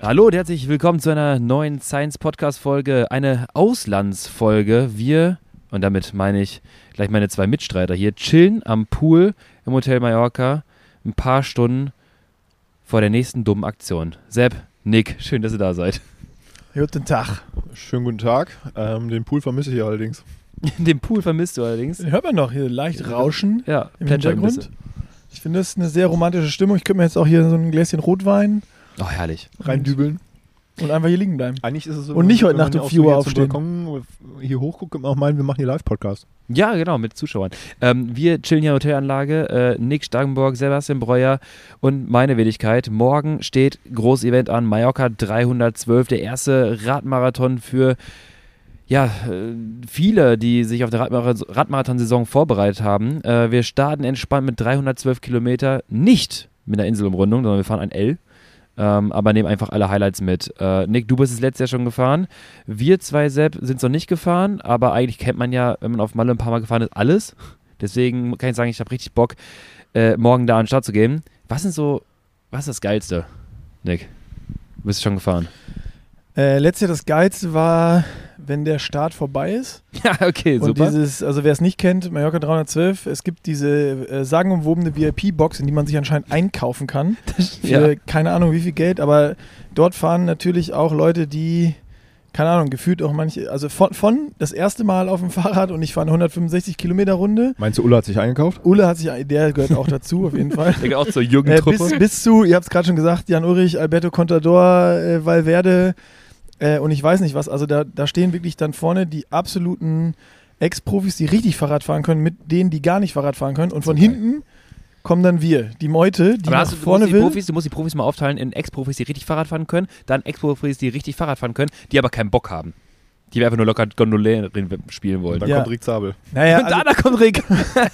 Hallo und herzlich willkommen zu einer neuen Science-Podcast-Folge, eine Auslandsfolge. Wir, und damit meine ich gleich meine zwei Mitstreiter hier, chillen am Pool im Hotel Mallorca ein paar Stunden vor der nächsten dummen Aktion. Sepp, Nick, schön, dass ihr da seid. Guten Tag. Schönen guten Tag. Den Pool vermisse ich allerdings. Den Pool vermisst du allerdings. Den hört man noch hier leicht rauschen im plätschern Hintergrund. Ich finde, das ist eine sehr romantische Stimmung. Ich könnte mir jetzt auch hier so ein Gläschen Rotwein Oh, herrlich. Reindübeln. und einfach hier liegen bleiben. Eigentlich ist es so, Und nicht heute wenn Nacht man um auch 4 Uhr hier aufstehen. zum Balkon hier hochguckt, kann man auch meinen, wir machen hier Live-Podcast. Ja, genau, mit Zuschauern. Wir chillen hier in der Hotelanlage. Nick Stangenborg, Sebastian Breuer und meine Wenigkeit. Morgen steht Großevent an, Mallorca 312, der erste Radmarathon für viele, die sich auf der Radmarathon-Saison vorbereitet haben. Wir starten entspannt mit 312 Kilometer, nicht mit einer Inselumrundung, sondern wir fahren ein L. Aber nehmen einfach alle Highlights mit. Nick, du bist das letzte Jahr schon gefahren. Wir zwei, Sepp, sind es noch nicht gefahren, aber eigentlich kennt man ja, wenn man auf Malle ein paar Mal gefahren ist, alles. Deswegen kann ich sagen, ich habe richtig Bock, morgen da an den Start zu gehen. Was ist das Geilste, Nick? Du bist schon gefahren. Letztes Jahr das Geilste war, wenn der Start vorbei ist. Ja, okay, und super. Also wer es nicht kennt, Mallorca 312, es gibt diese sagenumwobene VIP-Box, in die man sich anscheinend einkaufen kann. Für keine Ahnung wie viel Geld, aber dort fahren natürlich auch Leute, die, keine Ahnung, gefühlt auch manche, also von das erste Mal auf dem Fahrrad und ich fahre eine 165 Kilometer Runde. Meinst du, Ulla hat sich eingekauft? Der gehört auch dazu, auf jeden Fall. Der gehört auch zur Jugendtruppe. Bis zu, ihr habt es gerade schon gesagt, Jan Ulrich, Alberto Contador, Valverde und ich weiß nicht was, also da stehen wirklich dann vorne die absoluten Ex-Profis, die richtig Fahrrad fahren können, mit denen, die gar nicht Fahrrad fahren können und von hinten kommen dann wir, die Meute, die nach vorne will. Du musst die Profis mal aufteilen in Ex-Profis, die richtig Fahrrad fahren können, dann Ex-Profis, die richtig Fahrrad fahren können, die aber keinen Bock haben. Die einfach nur locker Gondolieren spielen wollen. Und dann kommt Rick Zabel. Naja, und da kommt Rick.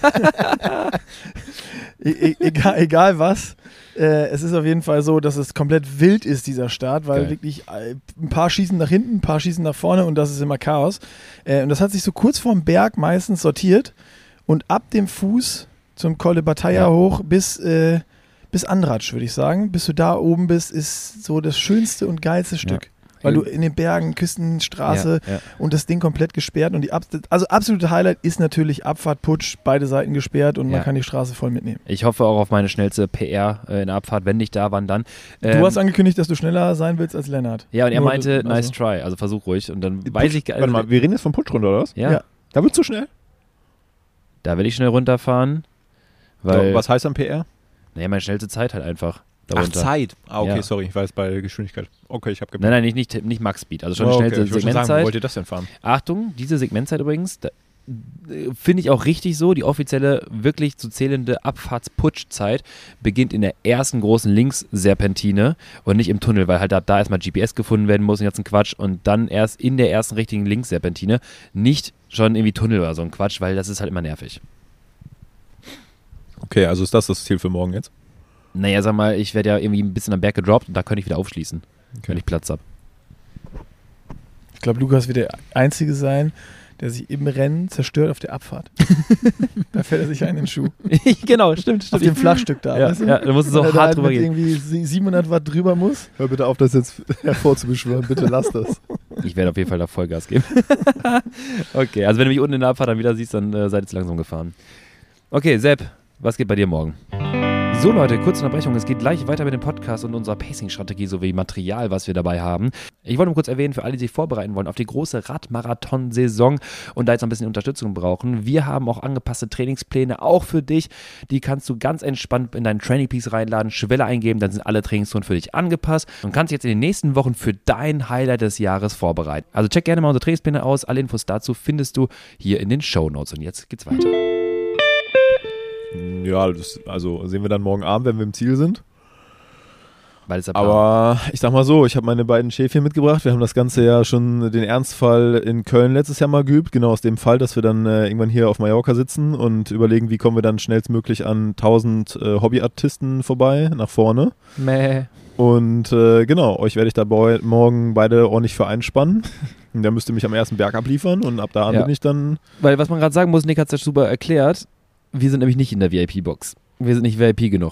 egal was, es ist auf jeden Fall so, dass es komplett wild ist, dieser Start, weil wirklich ein paar schießen nach hinten, ein paar schießen nach vorne und das ist immer Chaos. Und das hat sich so kurz vorm Berg meistens sortiert und ab dem Fuß zum Col de Batalla hoch bis Andratx, würde ich sagen. Bis du da oben bist, ist so das schönste und geilste Stück. Weil du in den Bergen, Küstenstraße und das Ding komplett gesperrt. Und absolute Highlight ist natürlich Abfahrt, Putsch, beide Seiten gesperrt und man kann die Straße voll mitnehmen. Ich hoffe auch auf meine schnellste PR in der Abfahrt, wenn nicht da, wann dann. Du hast angekündigt, dass du schneller sein willst als Lennart. Ja, und er meinte, nice try, also versuch ruhig. Und dann weiß ich... Warte mal, wir reden jetzt vom Putsch runter, oder was? Ja. Da wird's zu schnell? Da will ich schnell runterfahren. Weil, was heißt dann PR? Naja, meine schnellste Zeit halt einfach. Darunter. Ach, Zeit. Okay, sorry, ich war jetzt bei Geschwindigkeit. Okay, ich habe gemerkt. Nein, nicht Max Speed, also schon die schnellste Segmentzeit. Sagen, wo wollt ihr das denn fahren? Achtung, diese Segmentzeit übrigens, finde ich auch richtig so, die offizielle, wirklich zu zählende Abfahrtsputschzeit beginnt in der ersten großen Linksserpentine und nicht im Tunnel, weil halt da erstmal GPS gefunden werden muss und jetzt ein Quatsch und dann erst in der ersten richtigen Linksserpentine, nicht schon irgendwie Tunnel oder so ein Quatsch, weil das ist halt immer nervig. Okay, also ist das Ziel für morgen jetzt? Naja, sag mal, ich werde ja irgendwie ein bisschen am Berg gedroppt und da könnte ich wieder aufschließen, wenn ich Platz habe. Ich glaube, Lukas wird der Einzige sein, der sich im Rennen zerstört auf der Abfahrt. Da fällt er sich einen in den Schuh. Genau, stimmt. Auf dem Flachstück da. Ja, weißt du? Da musst du so hart drüber gehen. Irgendwie 700 Watt drüber muss. Hör bitte auf, das jetzt hervorzubeschwören. Bitte lass das. Ich werde auf jeden Fall da Vollgas geben. Okay, also wenn du mich unten in der Abfahrt dann wieder siehst, dann seid ihr zu langsam gefahren. Okay, Sepp, was geht bei dir morgen? So Leute, kurze Unterbrechung, es geht gleich weiter mit dem Podcast und unserer Pacing-Strategie sowie Material, was wir dabei haben. Ich wollte nur kurz erwähnen, für alle, die sich vorbereiten wollen auf die große Radmarathon-Saison und da jetzt ein bisschen Unterstützung brauchen, wir haben auch angepasste Trainingspläne, auch für dich. Die kannst du ganz entspannt in deinen Training Peaks reinladen, Schwelle eingeben, dann sind alle Trainingszonen für dich angepasst und kannst dich jetzt in den nächsten Wochen für dein Highlight des Jahres vorbereiten. Also check gerne mal unsere Trainingspläne aus, alle Infos dazu findest du hier in den Shownotes und jetzt geht's weiter. Ja, also sehen wir dann morgen Abend, wenn wir im Ziel sind. Beides Aber ich sag mal so, ich habe meine beiden Schäfchen mitgebracht. Wir haben das Ganze ja schon, den Ernstfall in Köln letztes Jahr mal geübt. Genau aus dem Fall, dass wir dann irgendwann hier auf Mallorca sitzen und überlegen, wie kommen wir dann schnellstmöglich an 1000 Hobbyartisten vorbei, nach vorne. Mäh. Und genau, euch werde ich da morgen beide ordentlich für einspannen. Und der müsste mich am ersten Berg abliefern und ab da an bin ich dann... Weil was man gerade sagen muss, Nick hat es ja super erklärt, wir sind nämlich nicht in der VIP-Box. Wir sind nicht VIP genug.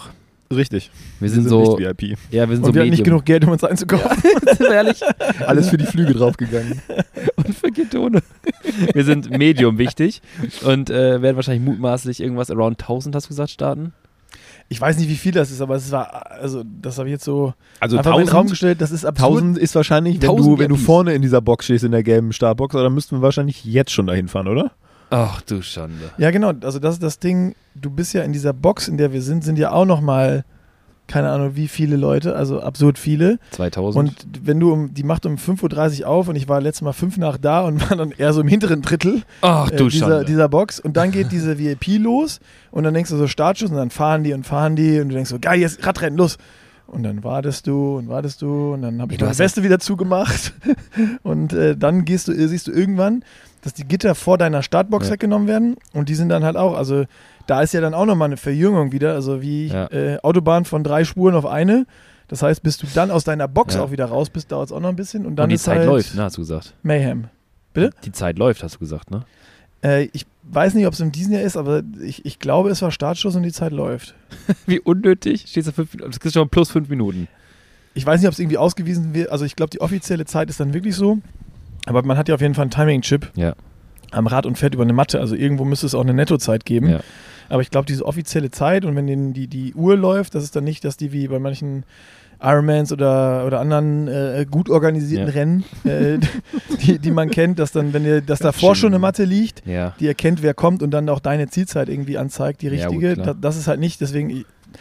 Richtig. Wir sind so nicht VIP. Ja, wir sind Und so wir hatten nicht Medium. genug Geld, um uns einzukaufen. Ehrlich. Alles für die Flüge draufgegangen. Und für Ketone. Wir sind Medium wichtig und werden wahrscheinlich mutmaßlich irgendwas around 1000, hast du gesagt, starten. Ich weiß nicht, wie viel das ist, aber es war, also das habe ich jetzt so Also einfach in den Raum gestellt, das ist absurd. 1000 ist wahrscheinlich, wenn 1000 du VIPs. vorne in dieser Box stehst, in der gelben Startbox, oder müssten wir wahrscheinlich jetzt schon dahin fahren, oder? Ach du Schande. Ja, genau, also das ist das Ding, du bist ja in dieser Box, in der wir sind ja auch nochmal, keine Ahnung wie viele Leute, also absurd viele. 2000. Und wenn die macht um 5.30 Uhr auf und ich war letztes Mal 5 nach da und war dann eher so im hinteren Drittel Ach du Schande. dieser Box. Und dann geht diese VIP los und dann denkst du so Startschuss und dann fahren die und du denkst so, geil, jetzt Radrennen, los. Und dann wartest du und dann habe ich du meine hast Weste wieder zugemacht und dann siehst du irgendwann, dass die Gitter vor deiner Startbox weggenommen werden und die sind dann halt auch, also da ist ja dann auch nochmal eine Verjüngung wieder, also wie Autobahn von 3 Spuren auf eine. Das heißt, bis du dann aus deiner Box auch wieder raus bist, dauert es auch noch ein bisschen. Und dann und die ist Zeit halt läuft, ne, hast du gesagt. Mayhem. Bitte? Die Zeit läuft, hast du gesagt, ne? Ich weiß nicht, ob es in diesem Jahr ist, aber ich glaube, es war Startschuss und die Zeit läuft. Wie unnötig. Stehst du 5 Minuten, das ist schon plus 5 Minuten. Ich weiß nicht, ob es irgendwie ausgewiesen wird. Also ich glaube, die offizielle Zeit ist dann wirklich so. Aber man hat ja auf jeden Fall einen Timing-Chip am Rad und fährt über eine Matte. Also irgendwo müsste es auch eine Nettozeit geben. Ja. Aber ich glaube, diese offizielle Zeit und wenn die Uhr läuft, das ist dann nicht, dass die wie bei manchen Ironmans oder anderen gut organisierten Rennen, die man kennt, dass dann, dass davor schon eine Matte liegt, die erkennt, wer kommt und dann auch deine Zielzeit irgendwie anzeigt, die richtige. Ja, gut, das ist halt nicht, deswegen,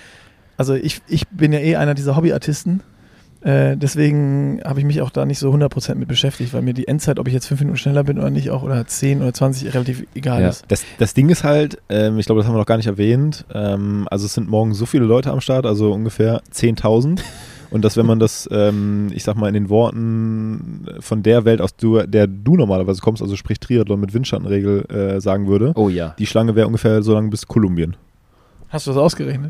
ich bin ja einer dieser Hobbyartisten. Deswegen habe ich mich auch da nicht so 100% mit beschäftigt, weil mir die Endzeit, ob ich jetzt 5 Minuten schneller bin oder nicht, auch oder 10 oder 20 relativ egal ist. Das Ding ist halt, ich glaube, das haben wir noch gar nicht erwähnt, also es sind morgen so viele Leute am Start, also ungefähr 10.000 und dass wenn man das, ich sag mal in den Worten von der Welt, aus der du normalerweise kommst, also sprich Triathlon mit Windschattenregel sagen würde, die Schlange wäre ungefähr so lang bis Kolumbien. Hast du das ausgerechnet?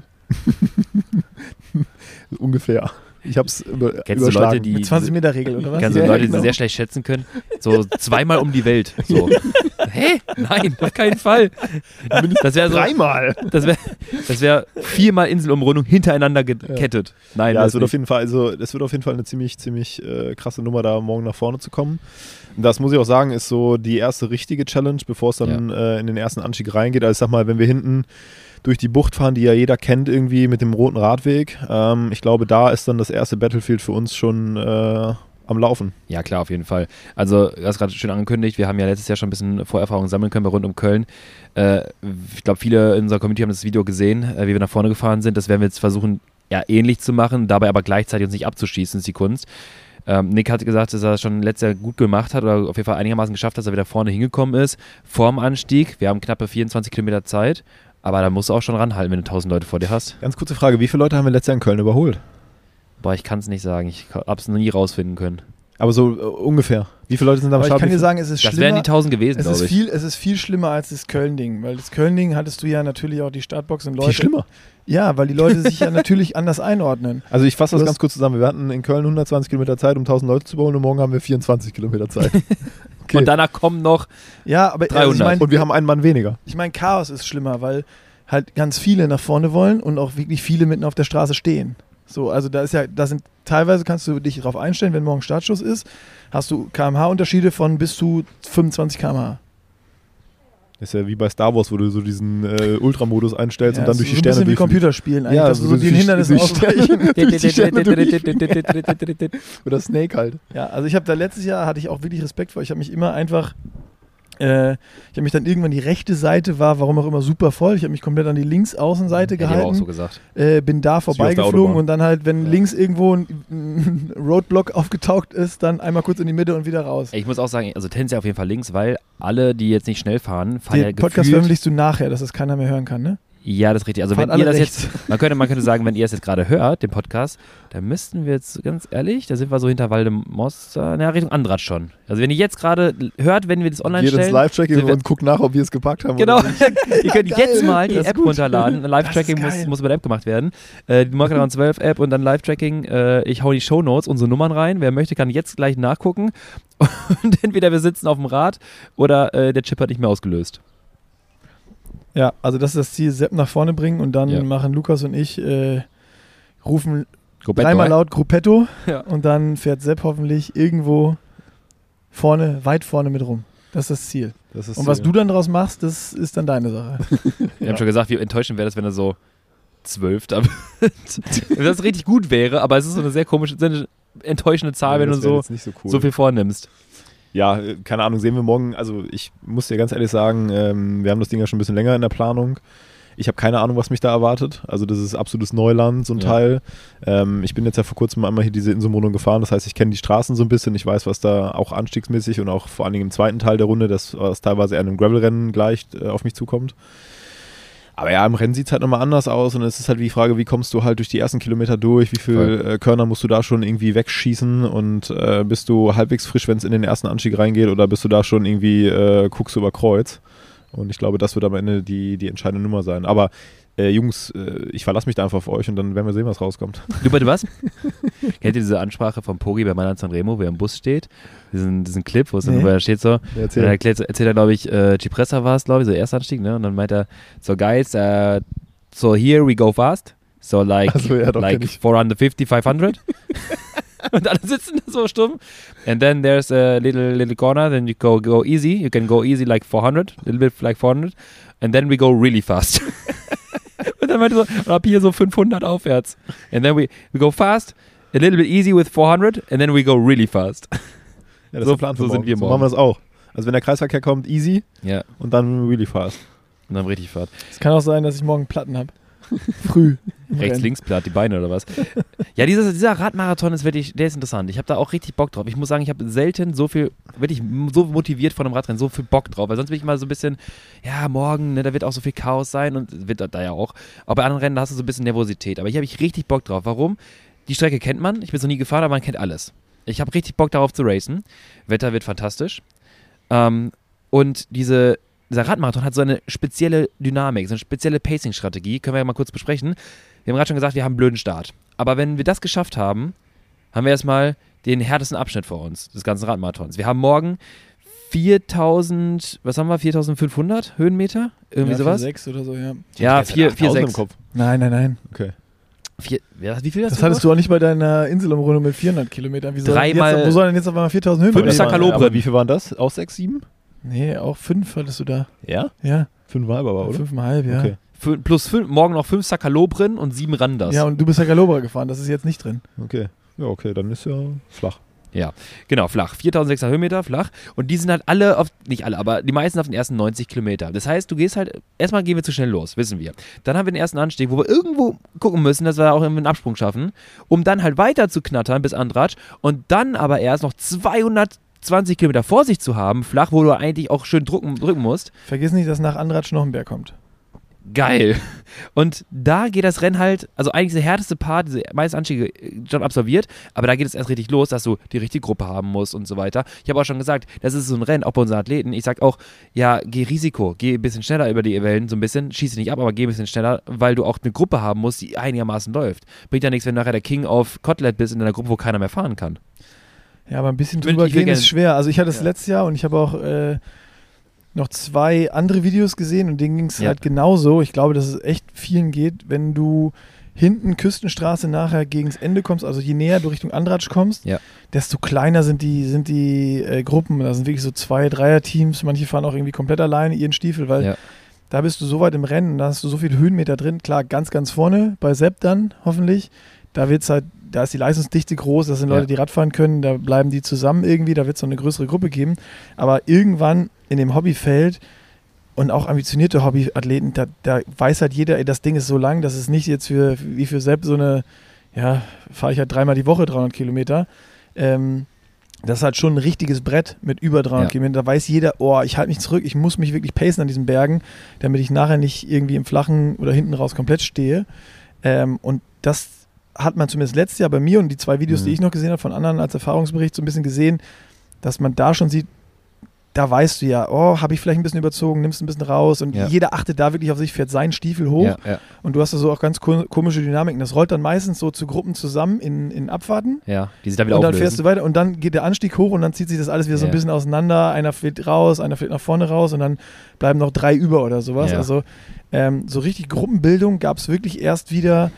Ungefähr. Ich hab's Kennst du Leute, die mit 20-Meter-Regel oder was? Kennst du Leute, die sehr schlecht schätzen können? So zweimal um die Welt. So. Hä? Nein, auf keinen Fall. Das wäre so, dreimal. Das wäre 4-mal Inselumrundung hintereinander gekettet. Nein, ja, es wird auf jeden Fall, eine ziemlich krasse Nummer, da morgen nach vorne zu kommen. Und das muss ich auch sagen, ist so die erste richtige Challenge, bevor es dann in den ersten Anstieg reingeht. Also ich sag mal, wenn wir hinten durch die Bucht fahren, die ja jeder kennt irgendwie mit dem roten Radweg. Ich glaube, da ist dann das erste Battlefield für uns schon am Laufen. Ja, klar, auf jeden Fall. Also, du hast gerade schön angekündigt, wir haben ja letztes Jahr schon ein bisschen Vorerfahrung sammeln können bei rund um Köln. Ich glaube, viele in unserer Community haben das Video gesehen, wie wir nach vorne gefahren sind. Das werden wir jetzt versuchen, ähnlich zu machen, dabei aber gleichzeitig uns nicht abzuschießen, ist die Kunst. Nick hat gesagt, dass er das schon letztes Jahr gut gemacht hat oder auf jeden Fall einigermaßen geschafft, dass er wieder vorne hingekommen ist. Vorm Anstieg, wir haben knappe 24 Kilometer Zeit. Aber da musst du auch schon ranhalten, wenn du 1000 Leute vor dir hast. Ganz kurze Frage, wie viele Leute haben wir letztes Jahr in Köln überholt? Boah, ich kann es nicht sagen. Ich habe es noch nie rausfinden können. Aber so ungefähr. Wie viele Leute sind da am Start? Ich kann dir sagen, es ist schlimmer. Das wären die 1000 gewesen, glaube ich. Es ist viel schlimmer als das Köln-Ding. Weil das Köln-Ding hattest du ja natürlich auch die Startbox und Leute. Viel schlimmer? Ja, weil die Leute sich ja natürlich anders einordnen. Also ich fasse das ganz kurz zusammen. Wir hatten in Köln 120 Kilometer Zeit, um 1000 Leute zu überholen und morgen haben wir 24 Kilometer Zeit. Okay. Und danach kommen noch 300. Also und wir haben einen Mann weniger. Ich meine, Chaos ist schlimmer, weil halt ganz viele nach vorne wollen und auch wirklich viele mitten auf der Straße stehen. So, also teilweise kannst du dich darauf einstellen, wenn morgen Startschuss ist, hast du kmh-Unterschiede von bis zu 25 km/h. Das ist ja wie bei Star Wars, wo du so diesen Ultramodus einstellst und dann durch die so Sterne ein bisschen wie Computerspielen eigentlich, dass du so den Hindernissen ausweichen. Oder Snake halt. Ja, also ich habe da letztes Jahr, hatte ich auch wirklich Respekt vor, ich habe mich immer einfach ich habe mich dann irgendwann, die rechte Seite war, warum auch immer, super voll. Ich habe mich komplett an die Linksaußenseite gehalten. Ich auch so gesagt. Bin da vorbeigeflogen und dann halt, wenn links irgendwo ein Roadblock aufgetaucht ist, dann einmal kurz in die Mitte und wieder raus. Ich muss auch sagen, also tendenziell auf jeden Fall links, weil alle, die jetzt nicht schnell fahren Den Podcast veröffentlichst du nachher, dass das keiner mehr hören kann, ne? Ja, das ist richtig. Also wenn ihr das jetzt, man könnte sagen, wenn ihr es jetzt gerade hört, den Podcast, dann müssten wir jetzt, ganz ehrlich, da sind wir so hinter Waldemosser, Richtung Andratsch schon. Also wenn ihr jetzt gerade hört, wenn wir das online stellen. Geht ins Live-Tracking und guckt nach, ob wir es gepackt haben. Genau, ihr könnt jetzt mal die App runterladen. Live-Tracking muss über der App gemacht werden. Die Marketer 12 App und dann Live-Tracking. Ich hau in die Shownotes unsere Nummern rein. Wer möchte, kann jetzt gleich nachgucken. Und entweder wir sitzen auf dem Rad oder der Chip hat nicht mehr ausgelöst. Ja, also das ist das Ziel, Sepp nach vorne bringen und dann machen Lukas und ich rufen Gruppetto, dreimal laut Gruppetto Ja. und dann fährt Sepp hoffentlich irgendwo vorne, weit vorne mit rum. Das ist das Ziel. Das ist Und was du dann draus machst, das ist dann deine Sache. Wir haben schon gesagt, wie enttäuschend wäre das, wenn er so 12 da wird. Wenn das richtig gut wäre, aber es ist so eine sehr komische, so eine enttäuschende Zahl, wenn du das wäre so, jetzt nicht so cool. so viel vornimmst. Ja, keine Ahnung, sehen wir morgen. Also ich muss dir ganz ehrlich sagen, wir haben das Ding ja schon ein bisschen länger in der Planung. Ich habe keine Ahnung, was mich da erwartet. Also das ist absolutes Neuland, so ein Teil. Ich bin jetzt ja vor kurzem einmal hier diese Inselrundung gefahren. Das heißt, ich kenne die Straßen so ein bisschen. Ich weiß, was da auch anstiegsmäßig und auch vor allen Dingen im zweiten Teil der Runde, das teilweise eher einem Gravel-Rennen gleicht, auf mich zukommt. Aber ja, im Rennen sieht es halt nochmal anders aus und es ist halt die Frage, wie kommst du halt durch die ersten Kilometer durch, wie viel Körner musst du da schon irgendwie wegschießen und bist du halbwegs frisch, wenn es in den ersten Anstieg reingeht oder bist du da schon irgendwie, guckst du über Kreuz? Und ich glaube, das wird am Ende die entscheidende Nummer sein. Aber Jungs, ich verlasse mich da einfach auf euch und dann werden wir sehen, was rauskommt. Du bitte was? Kennt ihr diese Ansprache von Pogi bei Mailand Sanremo, wo er im Bus steht? Diesen Clip, wo er steht so. Erzähl. Dann erzählt er, glaube ich, Cipressa war es, glaube ich, so Erstanstieg, ne? Und dann meint er, so guys, so here we go fast. So like, like 450, 500. Und alle sitzen da so stumm. And then there's a little corner, then you go easy. You can go easy like 400, a little bit like 400. And then we go really fast. Und dann meinte er so, und ab hier so 500 aufwärts. And then we go fast, a little bit easy with 400, and then we go really fast. Ja, das So- ist der Plan für so sind morgen. wir So morgen. machen wir das auch. Also wenn der Kreisverkehr kommt, easy Ja, und dann really fast. und dann richtig Fahrt. Es kann auch sein, dass ich morgen Platten habe. Früh. im Rechts, Rennen. links, platt, die Beine oder was? Ja, dieser Radmarathon ist wirklich, der ist interessant. Ich habe da auch richtig Bock drauf. Ich muss sagen, ich habe selten so viel, wirklich so motiviert von einem Radrennen, so viel Bock drauf. Weil sonst bin ich mal so ein bisschen, ja, morgen, ne, da wird auch so viel Chaos sein und wird da ja auch. Aber bei anderen Rennen, da hast du so ein bisschen Nervosität. Aber hier habe ich richtig Bock drauf. Warum? Die Strecke kennt man. Ich bin noch nie gefahren, aber man kennt alles. Ich habe richtig Bock darauf zu racen. Wetter wird fantastisch. Und dieser Radmarathon hat so eine spezielle Dynamik, so eine spezielle Pacing-Strategie. Können wir ja mal kurz besprechen. Wir haben gerade schon gesagt, wir haben einen blöden Start. Aber wenn wir das geschafft haben, haben wir erstmal den härtesten Abschnitt vor uns, des ganzen Radmarathons. Wir haben morgen 4.500 Höhenmeter? Irgendwie ja, sowas? 6 oder so, ja. Ja, Ich hätte 4, 8.000 im 6. Kopf. Nein. Okay. Wie viel Das hattest du auch nicht bei deiner Inselumrundung mit 400 Kilometern. Wo soll denn jetzt auf einmal 4.000 Höhenmeter? 5 Sakalobre. Aber wie viel waren das? Auch 6, 7? Nee, auch 5 hattest du da. Ja? Ja, 5,5 aber, oder? 5,5, ja. Okay. Plus 5, morgen noch 5 Sakalobren und 7 Randers. Ja, und du bist ja Galobra gefahren, das ist jetzt nicht drin. Okay. Ja, okay, dann ist ja flach. Ja, genau, flach. 4.600 Höhenmeter, flach. Und die sind halt alle nicht alle, aber die meisten auf den ersten 90 Kilometer. Das heißt, du gehst halt, erstmal gehen wir zu schnell los, wissen wir. Dann haben wir den ersten Anstieg, wo wir irgendwo gucken müssen, dass wir auch irgendwie einen Absprung schaffen, um dann halt weiter zu knattern bis Andratsch und dann aber erst noch 220 Kilometer vor sich zu haben, flach, wo du eigentlich auch schön drücken musst. Vergiss nicht, dass nach Andratsch noch ein Berg kommt. Geil. Und da geht das Rennen halt, also eigentlich der härteste Part, diese meisten Anstiege schon absolviert, aber da geht es erst richtig los, dass du die richtige Gruppe haben musst und so weiter. Ich habe auch schon gesagt, das ist so ein Rennen, auch bei unseren Athleten. Ich sag auch, ja, geh Risiko, geh ein bisschen schneller über die Wellen, so ein bisschen, schieße nicht ab, aber geh ein bisschen schneller, weil du auch eine Gruppe haben musst, die einigermaßen läuft. Bringt ja nichts, wenn du nachher der King of Kotelett bist in einer Gruppe, wo keiner mehr fahren kann. Ja, aber ein bisschen Ich will drüber gehen gerne- ist schwer. Also ich hatte es letztes Jahr und ich habe auch noch 2 andere Videos gesehen und denen ging es Ja. halt genauso. Ich glaube, dass es echt vielen geht, wenn du hinten Küstenstraße nachher gegens Ende kommst, also je näher du Richtung Andratsch kommst, Ja. desto kleiner sind die Gruppen. Da sind wirklich so 2-, 3er-Teams. Manche fahren auch irgendwie komplett alleine ihren Stiefel, weil Ja. da bist du so weit im Rennen, da hast du so viele Höhenmeter drin. Klar, ganz, ganz vorne bei Sepp dann hoffentlich. Da wird's halt, da ist die Leistungsdichte groß, das sind Leute, Ja. die Radfahren können, da bleiben die zusammen irgendwie, da wird es noch eine größere Gruppe geben. Aber irgendwann in dem Hobbyfeld und auch ambitionierte Hobbyathleten, da weiß halt jeder, ey, das Ding ist so lang, das ist nicht jetzt wie für Sepp so eine, ja, fahre ich halt 3-mal die Woche 300 Kilometer. Das ist halt schon ein richtiges Brett mit über 300 Ja. Kilometern. Da weiß jeder, oh, ich halte mich zurück, ich muss mich wirklich pacen an diesen Bergen, damit ich nachher nicht irgendwie im Flachen oder hinten raus komplett stehe. Und das hat man zumindest letztes Jahr bei mir und die 2 Videos, die ich noch gesehen habe von anderen als Erfahrungsbericht so ein bisschen gesehen, dass man da schon sieht, da weißt du ja, oh, habe ich vielleicht ein bisschen überzogen, nimmst ein bisschen raus und Ja. jeder achtet da wirklich auf sich, fährt seinen Stiefel hoch Ja. und du hast da so auch ganz komische Dynamiken. Das rollt dann meistens so zu Gruppen zusammen in Abfahrten Ja, die sich dann wieder und dann auflösen. fährst du weiter und dann geht der Anstieg hoch und dann zieht sich das alles wieder so ein Ja. bisschen auseinander. Einer fährt raus, einer fährt nach vorne raus und dann bleiben noch 3 über oder sowas. Ja. Also so richtig Gruppenbildung gab es wirklich erst wieder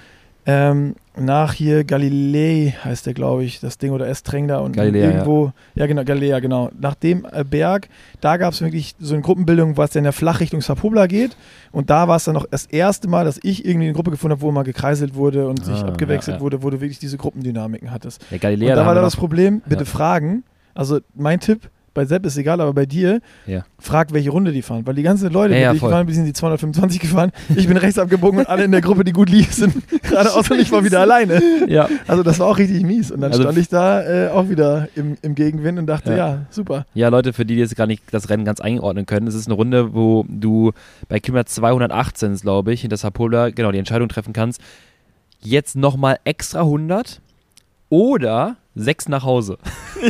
nach hier Galilei heißt der, glaube ich, das Ding, oder Estreng da und Galilea, irgendwo, ja genau, Galilea, genau. Nach dem Berg, da gab es wirklich so eine Gruppenbildung, was dann ja flach Richtung Sapobla geht, und da war es dann noch das erste Mal, dass ich irgendwie eine Gruppe gefunden habe, wo mal gekreiselt wurde und sich abgewechselt wurde, wo du wirklich diese Gruppendynamiken hattest. Ja, Galilea, und da war da das Problem, bitte fragen, also mein Tipp, bei Sepp ist egal, aber bei dir, frag, welche Runde die fahren. Weil die ganzen Leute, die gefahren sind, die 225 gefahren. Ich bin rechts abgebogen und alle in der Gruppe, die gut lief, sind geradeaus und ich war wieder alleine. Ja. Also das war auch richtig mies. Und dann stand ich da auch wieder im Gegenwind und dachte, ja, super. Ja, Leute, für die jetzt gar nicht das Rennen ganz einordnen können, es ist eine Runde, wo du bei Kilometer 218, glaube ich, hinter Sapobla, genau, die Entscheidung treffen kannst, jetzt nochmal extra 100 oder 6 nach Hause.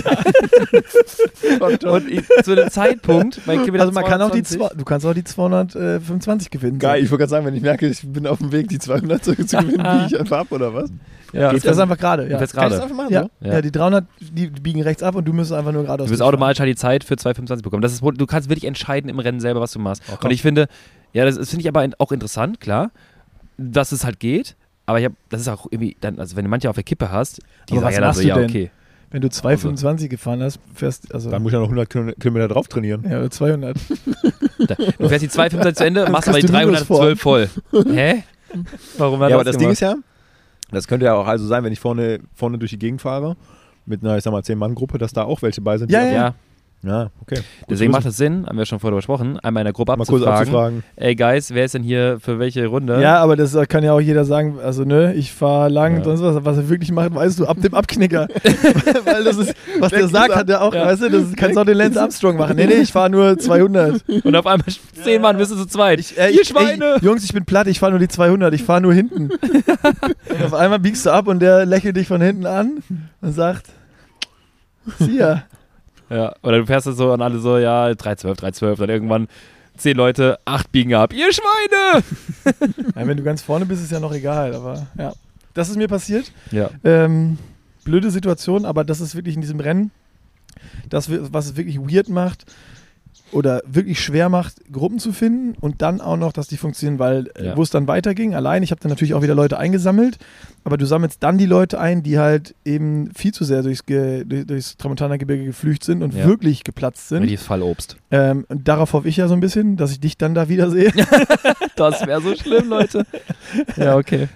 Ja. Und zu dem Zeitpunkt bei Kilometer also man 22, kann auch du kannst auch die 225 gewinnen. Geil, ich wollte gerade sagen, wenn ich merke, ich bin auf dem Weg, die 200 zu gewinnen, biege ich einfach ab, oder was? Ja, das ist einfach gerade. Ja. Kannst du das einfach machen, ja. so? Ja, die 300, die biegen rechts ab und du müsstest einfach nur geradeaus. Du wirst automatisch halt die Zeit für 2,25 bekommen. Das ist, du kannst wirklich entscheiden im Rennen selber, was du machst. Und ich finde, ja, das finde ich aber auch interessant, klar, dass es halt geht. Aber das ist auch irgendwie, dann, also wenn du manche auf der Kippe hast, die aber sagen ja dann so, ja, okay. Wenn du 2,25 gefahren hast, fährst also. Dann muss ich ja noch 100 Kilometer drauf trainieren. Ja, oder 200. Du fährst die 2,25 zu Ende, machst aber die 312 voll. Hä? Warum hat ja, aber das das Ding ist ja, das könnte ja auch also sein, wenn ich vorne durch die Gegend fahre, mit einer, ich sag mal, 10-Mann-Gruppe, dass da auch welche bei sind. Ja, okay. Deswegen macht es Sinn, haben wir schon vorher besprochen, einmal in der Gruppe abzufragen. Ey Guys, wer ist denn hier für welche Runde? Ja, aber das kann ja auch jeder sagen, also ich fahre lang und sonst was er wirklich macht, weißt du, ab dem Abknicker. Weil das ist, was der sagt, hat er auch, weißt du, das kannst du auch den Lance Armstrong machen. Nee, ich fahre nur 200. Und auf einmal 10 Mann bist du zu zweit. Ihr Schweine! Jungs, ich bin platt, ich fahre nur die 200, ich fahre nur hinten. Und auf einmal biegst du ab und der lächelt dich von hinten an und sagt, sieh ja. Ja, oder du fährst es so und alle so, ja, 3,12, dann irgendwann 10 Leute, 8 biegen ab. Ihr Schweine! Ja, wenn du ganz vorne bist, ist ja noch egal, aber ja. Das ist mir passiert. Ja. Blöde Situation, aber das ist wirklich in diesem Rennen, was es wirklich weird macht oder wirklich schwer macht, Gruppen zu finden und dann auch noch, dass die funktionieren, weil wo es dann weiterging, allein, ich habe dann natürlich auch wieder Leute eingesammelt, aber du sammelst dann die Leute ein, die halt eben viel zu sehr durchs Tramontana-Gebirge geflücht sind und wirklich geplatzt sind. Richtiges Fallobst. Und darauf hoffe ich ja so ein bisschen, dass ich dich dann da wiedersehe. Das wäre so schlimm, Leute. Ja, okay.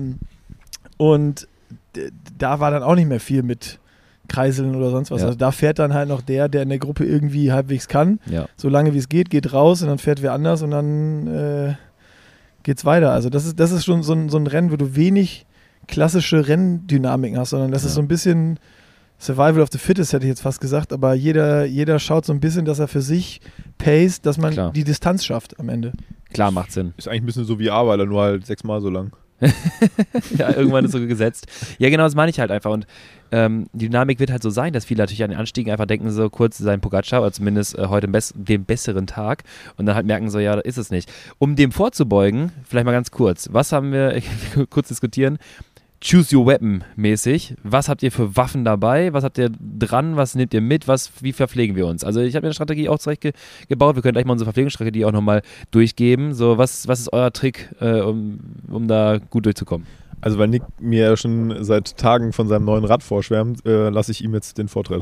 Und da war dann auch nicht mehr viel mit Kreiseln oder sonst was. Ja. Also da fährt dann halt noch der in der Gruppe irgendwie halbwegs kann. Ja. So lange wie es geht raus und dann fährt wer anders und dann geht's weiter. Also das ist schon so ein Rennen, wo du wenig klassische Renndynamiken hast, sondern das ist so ein bisschen Survival of the Fittest, hätte ich jetzt fast gesagt, aber jeder schaut so ein bisschen, dass er für sich paced, dass man die Distanz schafft am Ende. Klar, macht Sinn. Ist eigentlich ein bisschen so wie Arbeiter, nur halt 6-mal so lang. Ja, irgendwann ist so gesetzt. Ja, genau, das meine ich halt einfach. Und die Dynamik wird halt so sein, dass viele natürlich an den Anstiegen einfach denken, so kurz sein Pogacar oder zumindest heute den besseren Tag und dann halt merken so, ja, das ist es nicht. Um dem vorzubeugen, vielleicht mal ganz kurz, was haben wir, kurz diskutieren, Choose Your Weapon mäßig. Was habt ihr für Waffen dabei? Was habt ihr dran? Was nehmt ihr mit? Wie verpflegen wir uns? Also ich habe mir eine Strategie auch zurecht gebaut. Wir können gleich mal unsere Verpflegungsstrategie auch nochmal durchgeben. So, was ist euer Trick, um da gut durchzukommen? Also weil Nick mir schon seit Tagen von seinem neuen Rad vorschwärmt, lasse ich ihm jetzt den Vortritt.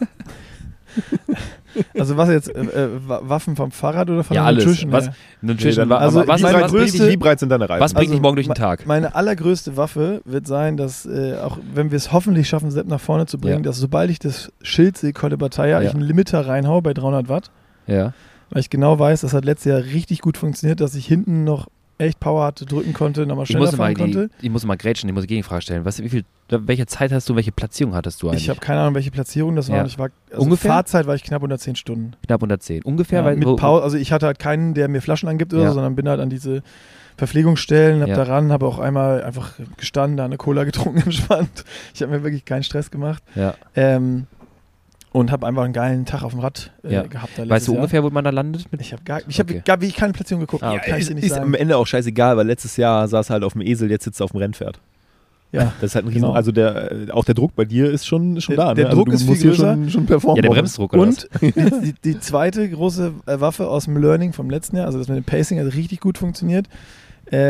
Also was jetzt, Waffen vom Fahrrad oder von der Nutrition? Was, Nutrition wie breit sind deine Reifen? Was bringt dich morgen durch den Tag? Meine allergrößte Waffe wird sein, dass, auch wenn wir es hoffentlich schaffen, Sepp nach vorne zu bringen, dass sobald ich das Schild sehe, Col de Bataille, ich einen Limiter reinhaue bei 300 Watt. Ja. Weil ich genau weiß, das hat letztes Jahr richtig gut funktioniert, dass ich hinten noch echt Power hatte, drücken konnte, nochmal schneller fahren konnte. Ich muss mal grätschen, ich muss die Gegenfrage stellen. Welche Zeit hast du, welche Platzierung hattest du eigentlich? Ich habe keine Ahnung, welche Platzierung das war. Ungefähr? Fahrzeit war ich knapp unter 10 Stunden. Knapp unter 10. Ungefähr? Ja, mit Pause, also ich hatte halt keinen, der mir Flaschen angibt oder so, sondern bin halt an diese Verpflegungsstellen, hab daran, habe auch einmal einfach gestanden, da eine Cola getrunken, entspannt. Ich habe mir wirklich keinen Stress gemacht. Ja. Und habe einfach einen geilen Tag auf dem Rad gehabt. Weißt du ungefähr, wo man da landet? Ich habe keine Platzierung geguckt. Kann ich dir nicht ist sagen. am Ende auch scheißegal, weil letztes Jahr saß er halt auf dem Esel, jetzt sitzt er auf dem Rennpferd. Ja, das ist halt ein Riesen. Genau. Also auch der Druck bei dir ist schon da. Der Druck ist viel größer. Schon performen. Ja, der Bremsdruck. Oder und die zweite große Waffe aus dem Learning vom letzten Jahr, also das mit dem Pacing hat richtig gut funktioniert.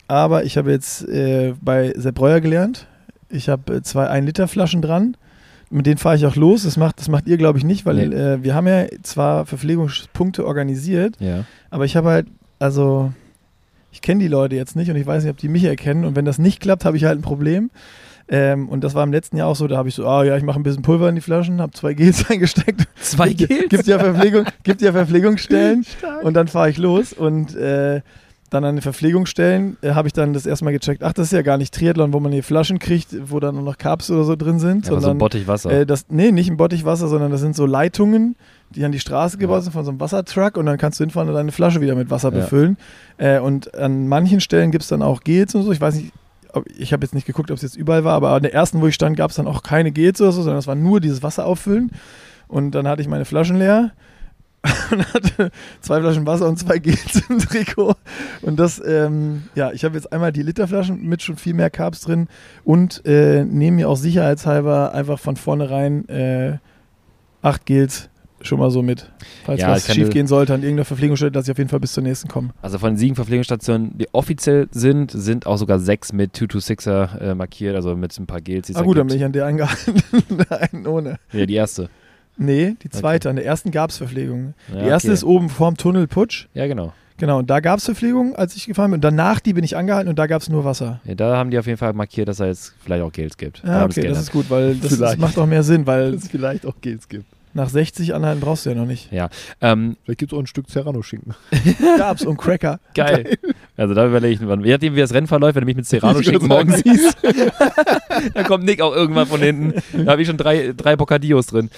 aber ich habe jetzt bei Sepp Breuer gelernt. Ich habe 2 1-Liter-Flaschen dran. Mit denen fahre ich auch los. Das macht ihr, glaube ich, nicht, weil wir haben ja zwar Verpflegungspunkte organisiert, aber ich habe halt, also ich kenne die Leute jetzt nicht und ich weiß nicht, ob die mich erkennen. Und wenn das nicht klappt, habe ich halt ein Problem. Und das war im letzten Jahr auch so, da habe ich so, ich mache ein bisschen Pulver in die Flaschen, habe 2 Gels eingesteckt. 2 Gels? Gibt ja Verpflegungsstellen und dann fahre ich los und dann an den Verpflegungsstellen habe ich dann das erstmal gecheckt, das ist ja gar nicht Triathlon, wo man hier Flaschen kriegt, wo dann nur noch Carbs oder so drin sind. Ja, sondern so ein Bottich Wasser. Nicht ein Bottich Wasser, sondern das sind so Leitungen, die an die Straße gebaut sind von so einem Wassertruck und dann kannst du hinfahren und deine Flasche wieder mit Wasser befüllen. Und an manchen Stellen gibt es dann auch Gels und so, ich weiß nicht, ich habe jetzt nicht geguckt, ob es jetzt überall war, aber an der ersten, wo ich stand, gab es dann auch keine Gels oder so, sondern es war nur dieses Wasser auffüllen. Und dann hatte ich meine Flaschen leer und hatte 2 Flaschen Wasser und 2 Gels im Trikot. Und das, ich habe jetzt einmal die Literflaschen mit schon viel mehr Carbs drin und nehme mir auch sicherheitshalber einfach von vornherein 8 Gels schon mal so mit. Falls was schief gehen sollte an irgendeiner Verpflegungsstelle, dass ich auf jeden Fall bis zur nächsten komme. Also von den 7 Verpflegungsstationen, die offiziell sind auch sogar 6 mit 226er markiert, also mit ein paar Gels. Gut, dann bin ich an der angehalten. einen ohne. Ja, die erste. Nee, die zweite. An der ersten gab es Verpflegung. Die erste ist oben vorm Tunnel Putsch. Ja, genau. Genau, und da gab es Verpflegung, als ich gefahren bin. Und danach bin ich angehalten und da gab es nur Wasser. Ja, da haben die auf jeden Fall markiert, dass da jetzt vielleicht auch Gels gibt. Ja, okay, das ist gut, weil das macht auch mehr Sinn, weil es vielleicht auch Gels gibt. Nach 60 anhalten brauchst du ja noch nicht. Ja. Vielleicht gibt es auch ein Stück Serrano-Schinken. Gab's und Cracker. Geil. Also da überlege ich, je nachdem wie das Rennen verläuft, wenn du mich mit Serrano-Schinken morgen siehst, dann kommt Nick auch irgendwann von hinten. Da habe ich schon 3 Bocadillos drin.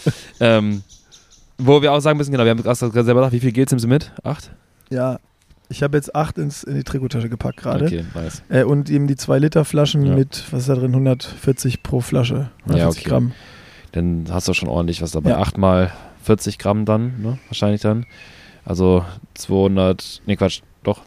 Wo wir auch sagen müssen, genau, wir haben gerade selber gedacht, wie viel Gels nimmst du mit? 8? Ja. Ich habe jetzt 8 in die Trikottasche gepackt gerade. Okay, nice. Und eben die 2-Liter-Flaschen mit, was ist da drin, 140 pro Flasche. 140 Gramm. Dann hast du schon ordentlich was dabei. 8 mal 40 Gramm dann, ne? Wahrscheinlich dann. Also 320,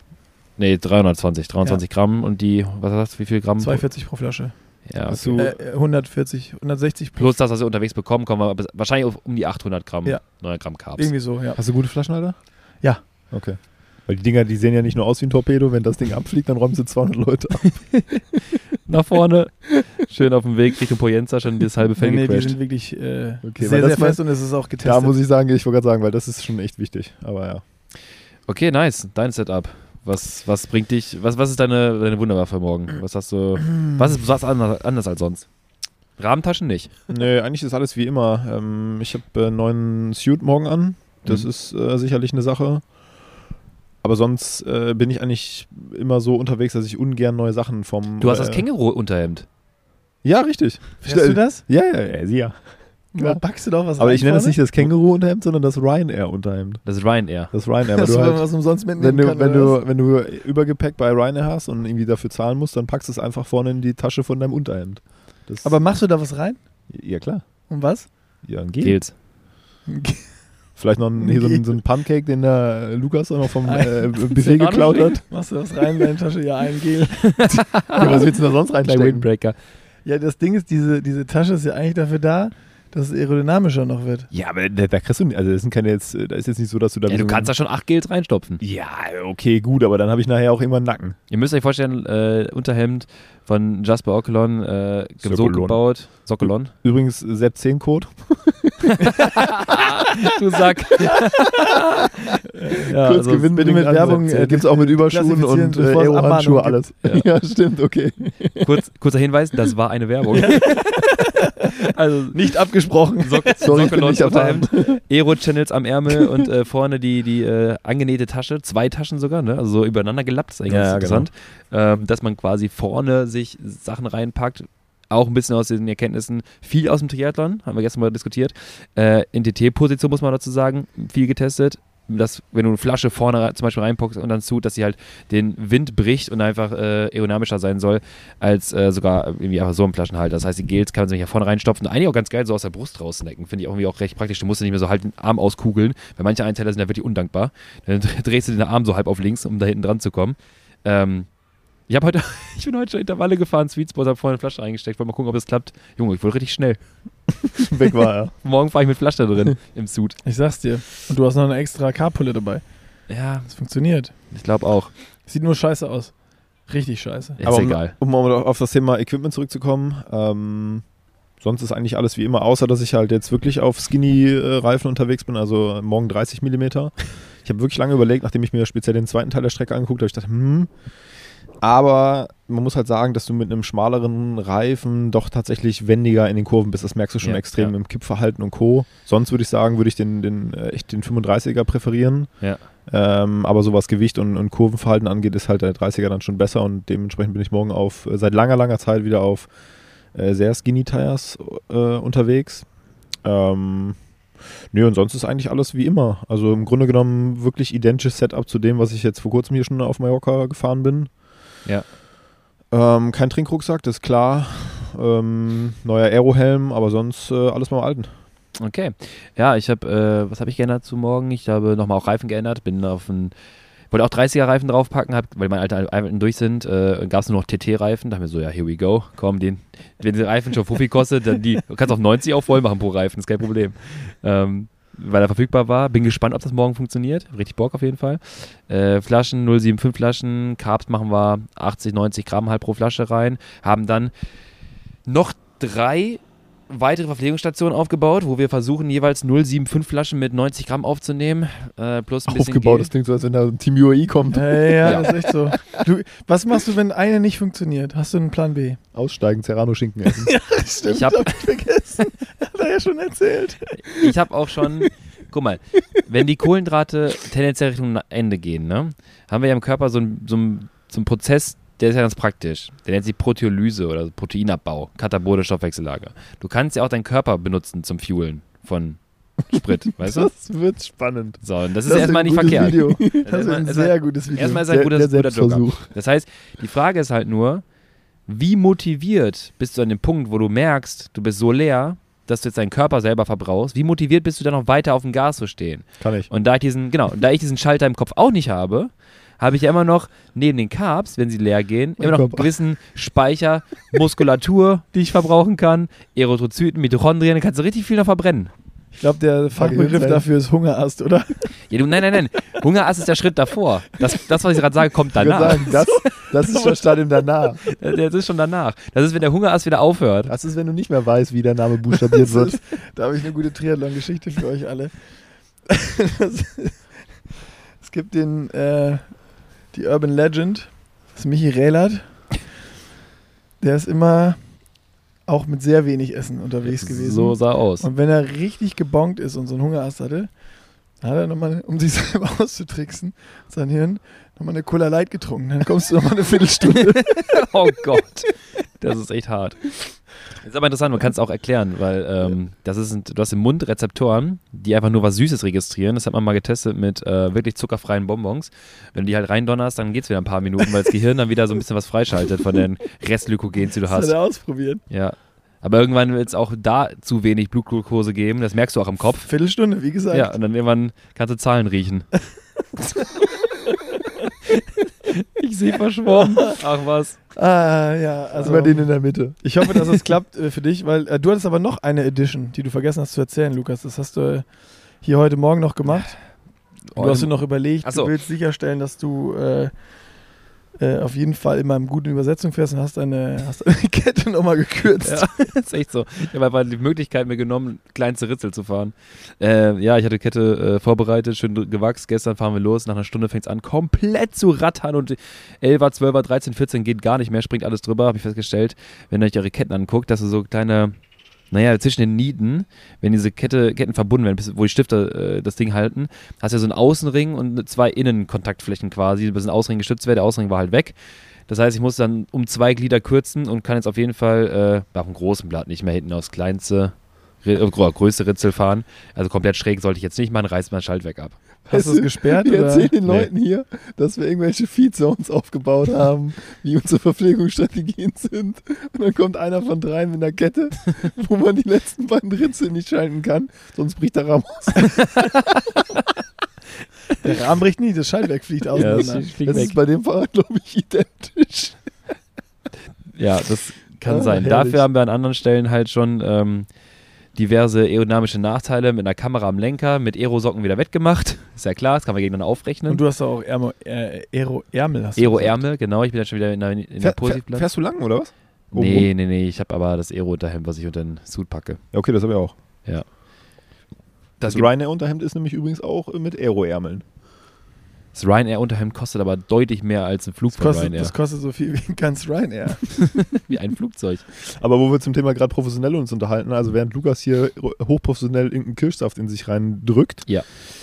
23 Gramm und die, was hast du, wie viel Gramm? 240 pro Flasche. Ja, okay. 160 plus das, was wir unterwegs bekommen, kommen wir wahrscheinlich um die 800 Gramm, 900 Gramm Carbs. Irgendwie so, ja. Hast du gute Flaschenhalter? Ja. Okay. Weil die Dinger, die sehen ja nicht nur aus wie ein Torpedo, wenn das Ding abfliegt, dann räumen sie 200 Leute ab. Nach vorne, schön auf dem Weg Richtung Poyenza, schon das halbe Feld gecrashed. Die sind wirklich sehr fest und es ist auch getestet. Ja, muss ich sagen, ich wollte gerade sagen, weil das ist schon echt wichtig, aber ja. Okay, nice, dein Setup. Was bringt dich, was ist deine Wunderwaffe morgen? Was hast du, was ist anders als sonst? Rahmentaschen nicht? Nee, eigentlich ist alles wie immer. Ich habe einen neuen Suit morgen an, das ist sicherlich eine Sache. Aber sonst bin ich eigentlich immer so unterwegs, dass ich ungern neue Sachen vom... Du hast das Känguru-Unterhemd. Ja, richtig. Hast du das? Ja. Packst du doch was Aber rein ich nenne das vorne? nicht das Känguru-Unterhemd, sondern das Ryanair-Unterhemd. Das ist Ryanair. Das Ryanair. Dass Weil du du halt, was umsonst mitnehmen kannst. wenn du Übergepäck bei Ryanair hast und irgendwie dafür zahlen musst, dann packst du es einfach vorne in die Tasche von deinem Unterhemd. Aber machst du da was rein? Ja, klar. Und was? Ja, ein Gel. Gels. Vielleicht noch so ein Pancake, den der Lukas auch noch vom Buffet geklaut hat. Machst du was rein in deine Tasche? Ja, ein Gel. Ja, was willst du da sonst reinstecken? Windbreaker. Ja, das Ding ist, diese Tasche ist ja eigentlich dafür da, dass es aerodynamischer noch wird. Ja, aber da kriegst du nicht, also das sind keine jetzt, da ist jetzt nicht so, dass du da... Ja, du kannst da schon 8 Gels reinstopfen. Ja, okay, gut, aber dann habe ich nachher auch irgendwann Nacken. Ihr müsst euch vorstellen, Unterhemd von Jasper Okelon, so gebaut. Sokolon. Übrigens, Sepp 10-Code. Du Sack. Ja, Kurz Gewinn bitte mit Werbung. Gibt es auch mit Überschuhen und Aero-Handschuhe, alles. Ja, stimmt, okay. Kurzer Hinweis, das war eine Werbung. Also nicht abgesprochen. Sokolons Unterhemd, Aero-Channels am Ärmel und vorne die angenähte Tasche, 2 Taschen sogar, ne? Also so übereinander gelappt, das ist eigentlich ganz interessant. Genau. Dass man quasi vorne sich Sachen reinpackt, auch ein bisschen aus den Erkenntnissen, viel aus dem Triathlon, haben wir gestern mal diskutiert. In TT-Position muss man dazu sagen, viel getestet. Dass, wenn du eine Flasche vorne zum Beispiel reinpackst und dann zu, dass sie halt den Wind bricht und einfach aerodynamischer sein soll, als sogar irgendwie einfach so ein Flaschenhalter. Das heißt, die Gels kann man sich ja vorne reinstopfen. Eigentlich auch ganz geil, so aus der Brust raussnacken. Finde ich irgendwie auch recht praktisch. Du musst nicht mehr so halt den Arm auskugeln, weil manche Einteile sind ja wirklich undankbar. Dann drehst du den Arm so halb auf links, um da hinten dran zu kommen. Ich bin heute schon Intervalle gefahren, Sweet Spot, habe vorne eine Flasche reingesteckt, wollte mal gucken, ob es klappt. Junge, ich wurde richtig schnell. Weg war er. Morgen fahre ich mit Flasche drin im Suit. Ich sag's dir. Und du hast noch eine extra Carpulle dabei. Ja. Das funktioniert. Ich glaube auch. Sieht nur scheiße aus. Richtig scheiße. Ist Aber egal. um auf das Thema Equipment zurückzukommen, sonst ist eigentlich alles wie immer, außer dass ich halt jetzt wirklich auf Skinny-Reifen unterwegs bin, also morgen 30 mm. Ich habe wirklich lange überlegt, nachdem ich mir speziell den zweiten Teil der Strecke angeguckt habe, ich dachte, aber man muss halt sagen, dass du mit einem schmaleren Reifen doch tatsächlich wendiger in den Kurven bist. Das merkst du schon extrem im Kippverhalten und Co. Sonst würde ich sagen, würde ich den 35er präferieren. Ja. Aber so was Gewicht und Kurvenverhalten angeht, ist halt der 30er dann schon besser und dementsprechend bin ich morgen seit langer Zeit wieder auf sehr Skinny Tires unterwegs. Und sonst ist eigentlich alles wie immer. Also im Grunde genommen wirklich identisches Setup zu dem, was ich jetzt vor kurzem hier schon auf Mallorca gefahren bin. Ja. Kein Trinkrucksack, das ist klar. Neuer Aerohelm, aber sonst alles beim Alten. Okay. Ja, ich habe, was habe ich geändert zu morgen? Ich habe nochmal auch Reifen geändert, wollte auch 30er Reifen draufpacken, weil meine alten durch sind, gab es nur noch TT-Reifen, da haben wir so, ja, here we go, komm, wenn die Reifen schon Fuffi kostet, dann du kannst auf 90 auch voll machen pro Reifen, ist kein Problem. Weil er verfügbar war, bin gespannt, ob das morgen funktioniert, richtig Bock auf jeden Fall. Flaschen, 0,75 Flaschen, Carbs machen wir 80, 90 Gramm halt pro Flasche rein, haben dann noch 3 weitere Verpflegungsstationen aufgebaut, wo wir versuchen, jeweils 0,75 Flaschen mit 90 Gramm aufzunehmen. Plus ein bisschen aufgebaut, Gel. das klingt so, als wenn da ein Team UAE kommt. Ja, das ist echt so. Was machst du, wenn eine nicht funktioniert? Hast du einen Plan B? Aussteigen, Serrano-Schinken essen. Ja, stimmt, hab ich vergessen. Hat er ja schon erzählt. Ich habe auch schon, guck mal, wenn die Kohlenhydrate tendenziell Richtung Ende gehen, ne, haben wir ja im Körper so einen Prozess, der ist ja ganz praktisch. Der nennt sich Proteolyse oder Proteinabbau, katabole Stoffwechsellager. Du kannst ja auch deinen Körper benutzen zum Fuelen von Sprit, weißt du? Das wird spannend. So, und das ist erstmal nicht verkehrt. Video. Das ist ein sehr gutes Video. Erstmal ist ein guter Joker. Selbstversuch. Das heißt, die Frage ist halt nur, wie motiviert bist du an dem Punkt, wo du merkst, du bist so leer, dass du jetzt deinen Körper selber verbrauchst, wie motiviert bist du dann noch weiter auf dem Gas zu stehen? Kann ich. Und da ich diesen Schalter im Kopf auch nicht habe ich ja immer noch neben den Carbs, wenn sie leer gehen, immer noch einen gewissen Speicher, Muskulatur, die ich verbrauchen kann, Erythrozyten, Mitochondrien, da kannst du richtig viel noch verbrennen. Ich glaube, der Fachbegriff dafür ist Hungerast, oder? Ja, nein. Hungerast ist der Schritt davor. Das was ich gerade sage, kommt danach. Ich würde sagen, das ist das Stadium danach. Das ist schon danach. Das ist, wenn der Hungerast wieder aufhört. Das ist, wenn du nicht mehr weißt, wie der Name buchstabiert wird. Da habe ich eine gute Triathlon-Geschichte für euch alle. Es gibt die Urban Legend, das ist Michi Rehlert. Der ist immer auch mit sehr wenig Essen unterwegs gewesen. So sah aus. Und wenn er richtig gebongt ist und so einen Hungerast hatte, hat er nochmal, um sich selber auszutricksen, sein Hirn, nochmal eine Cola Light getrunken. Dann kommst du nochmal eine Viertelstunde. Oh Gott, das ist echt hart. Das ist aber interessant, man kann es auch erklären, weil du hast im Mund Rezeptoren, die einfach nur was Süßes registrieren. Das hat man mal getestet mit wirklich zuckerfreien Bonbons. Wenn du die halt reindonnerst, dann geht es wieder ein paar Minuten, weil das Gehirn dann wieder so ein bisschen was freischaltet von den Restglykogens, die du hast. Das hat er ausprobiert. Ja. Aber irgendwann wird es auch da zu wenig Blutglucose geben, das merkst du auch im Kopf. Viertelstunde, wie gesagt. Ja, und dann irgendwann kannst du Zahlen riechen. Ich sehe verschwommen. Ach was. Ja, also Immer den in der Mitte. ich hoffe, dass es klappt für dich, weil du hattest aber noch eine Edition, die du vergessen hast zu erzählen, Lukas. Das hast du hier heute Morgen noch gemacht. Du hast dir noch überlegt, so. Du willst sicherstellen, dass du auf jeden Fall in meinem guten Übersetzung fährst und hast deine Kette nochmal gekürzt. Ja, ist echt so. Ich habe einfach die Möglichkeit mir genommen, kleinste Ritzel zu fahren. Ja, ich hatte die Kette vorbereitet, schön gewachst. Gestern fahren wir los, nach einer Stunde fängt es an, komplett zu rattern und 11er, 12er, 13, 14 geht gar nicht mehr, springt alles drüber, habe ich festgestellt. Wenn ihr euch eure Ketten anguckt, dass du so kleine, zwischen den Nieten, wenn diese Ketten verbunden werden, wo die Stifte das Ding halten, hast du ja so einen Außenring und 2 Innenkontaktflächen quasi, die ein bisschen Außenring gestützt werden, der Außenring war halt weg. Das heißt, ich muss dann um 2 Glieder kürzen und kann jetzt auf jeden Fall auf dem großen Blatt nicht mehr hinten aufs größte Ritzel fahren. Also komplett schräg sollte ich jetzt nicht machen, reißt mein Schaltwerk ab. Hast du es gesperrt? Wir oder? erzählen den Leuten hier, dass wir irgendwelche Feed-Zones aufgebaut haben, wie unsere Verpflegungsstrategien sind. Und dann kommt einer von 3 mit einer Kette, wo man die letzten beiden Ritzel nicht schalten kann, sonst bricht der Rahmen aus. Der Rahmen bricht nie, das Schaltwerk fliegt auseinander. Das ist bei dem Fahrrad, glaube ich, identisch. Ja, das kann sein. Herrlich. Dafür haben wir an anderen Stellen halt schon diverse aerodynamische Nachteile mit einer Kamera am Lenker, mit Aerosocken wieder wettgemacht. Ist ja klar, das kann man gegeneinander aufrechnen. Und du hast auch Aero-Ärmel. Aero-Ärmel, genau. Ich bin jetzt schon wieder in der Positivplatz. Fährst du lang, oder was? Nee. Ich habe aber das Aero-Unterhemd, was ich unter den Suit packe. Ja, okay, das habe ich auch. Ja. Das Ryanair-Unterhemd ist nämlich übrigens auch mit Aero-Ärmeln. Das Ryanair-Unterhemd kostet aber deutlich mehr als ein Flug von Ryanair. Das kostet so viel wie ein ganz Ryanair. Wie ein Flugzeug. Aber wo wir zum Thema gerade professionell uns unterhalten, also während Lukas hier hochprofessionell irgendeinen Kirschsaft in sich reindrückt, ja.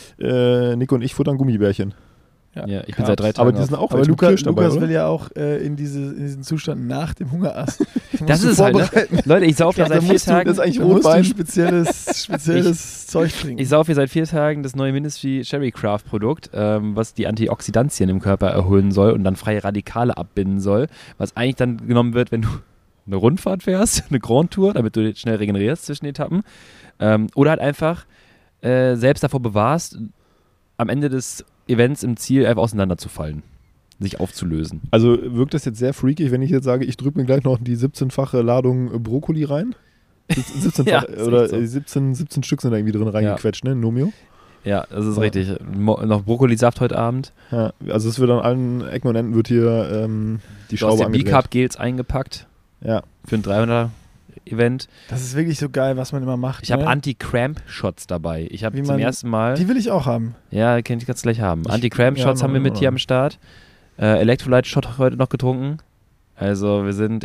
Nico und ich futtern Gummibärchen. Ja, ich bin seit 3 Tagen. Aber die sind auch aber Lukas dabei, will ja auch in diesen Zustand nach dem Hungerast. Das ist halt, ne? Leute, ich saufe ja seit 4 Tagen. Das ist eigentlich Rotwein. spezielles Zeug trinken. Ich saufe hier seit 4 Tagen das neue Ministry Cherry Craft Produkt, was die Antioxidantien im Körper erhöhen soll und dann freie Radikale abbinden soll, was eigentlich dann genommen wird, wenn du eine Rundfahrt fährst, eine Grand Tour, damit du schnell regenerierst zwischen Etappen, oder halt einfach selbst davor bewahrst, am Ende des Events im Ziel einfach auseinanderzufallen, sich aufzulösen. Also wirkt das jetzt sehr freakig, wenn ich jetzt sage, ich drücke mir gleich noch die 17-fache Ladung Brokkoli rein? 17 ja, oder so. 17 Stück sind da irgendwie drin reingequetscht, ne? Nomio? Ja, das ist richtig. Noch Brokkolisaft heute Abend. Ja, also es wird an allen Ecken und Enden wird hier die Schraube angedreht. B-Carb-Gels eingepackt. Ja. Für ein 300er-Event. Das ist wirklich so geil, was man immer macht. Ich habe Anti-Cramp-Shots dabei. Ich habe zum ersten Mal... Die will ich auch haben. Ja, kann ich ganz gleich haben. Anti-Cramp-Shots haben wir mit hier am Start. Electrolyte-Shot heute noch getrunken. Also wir sind...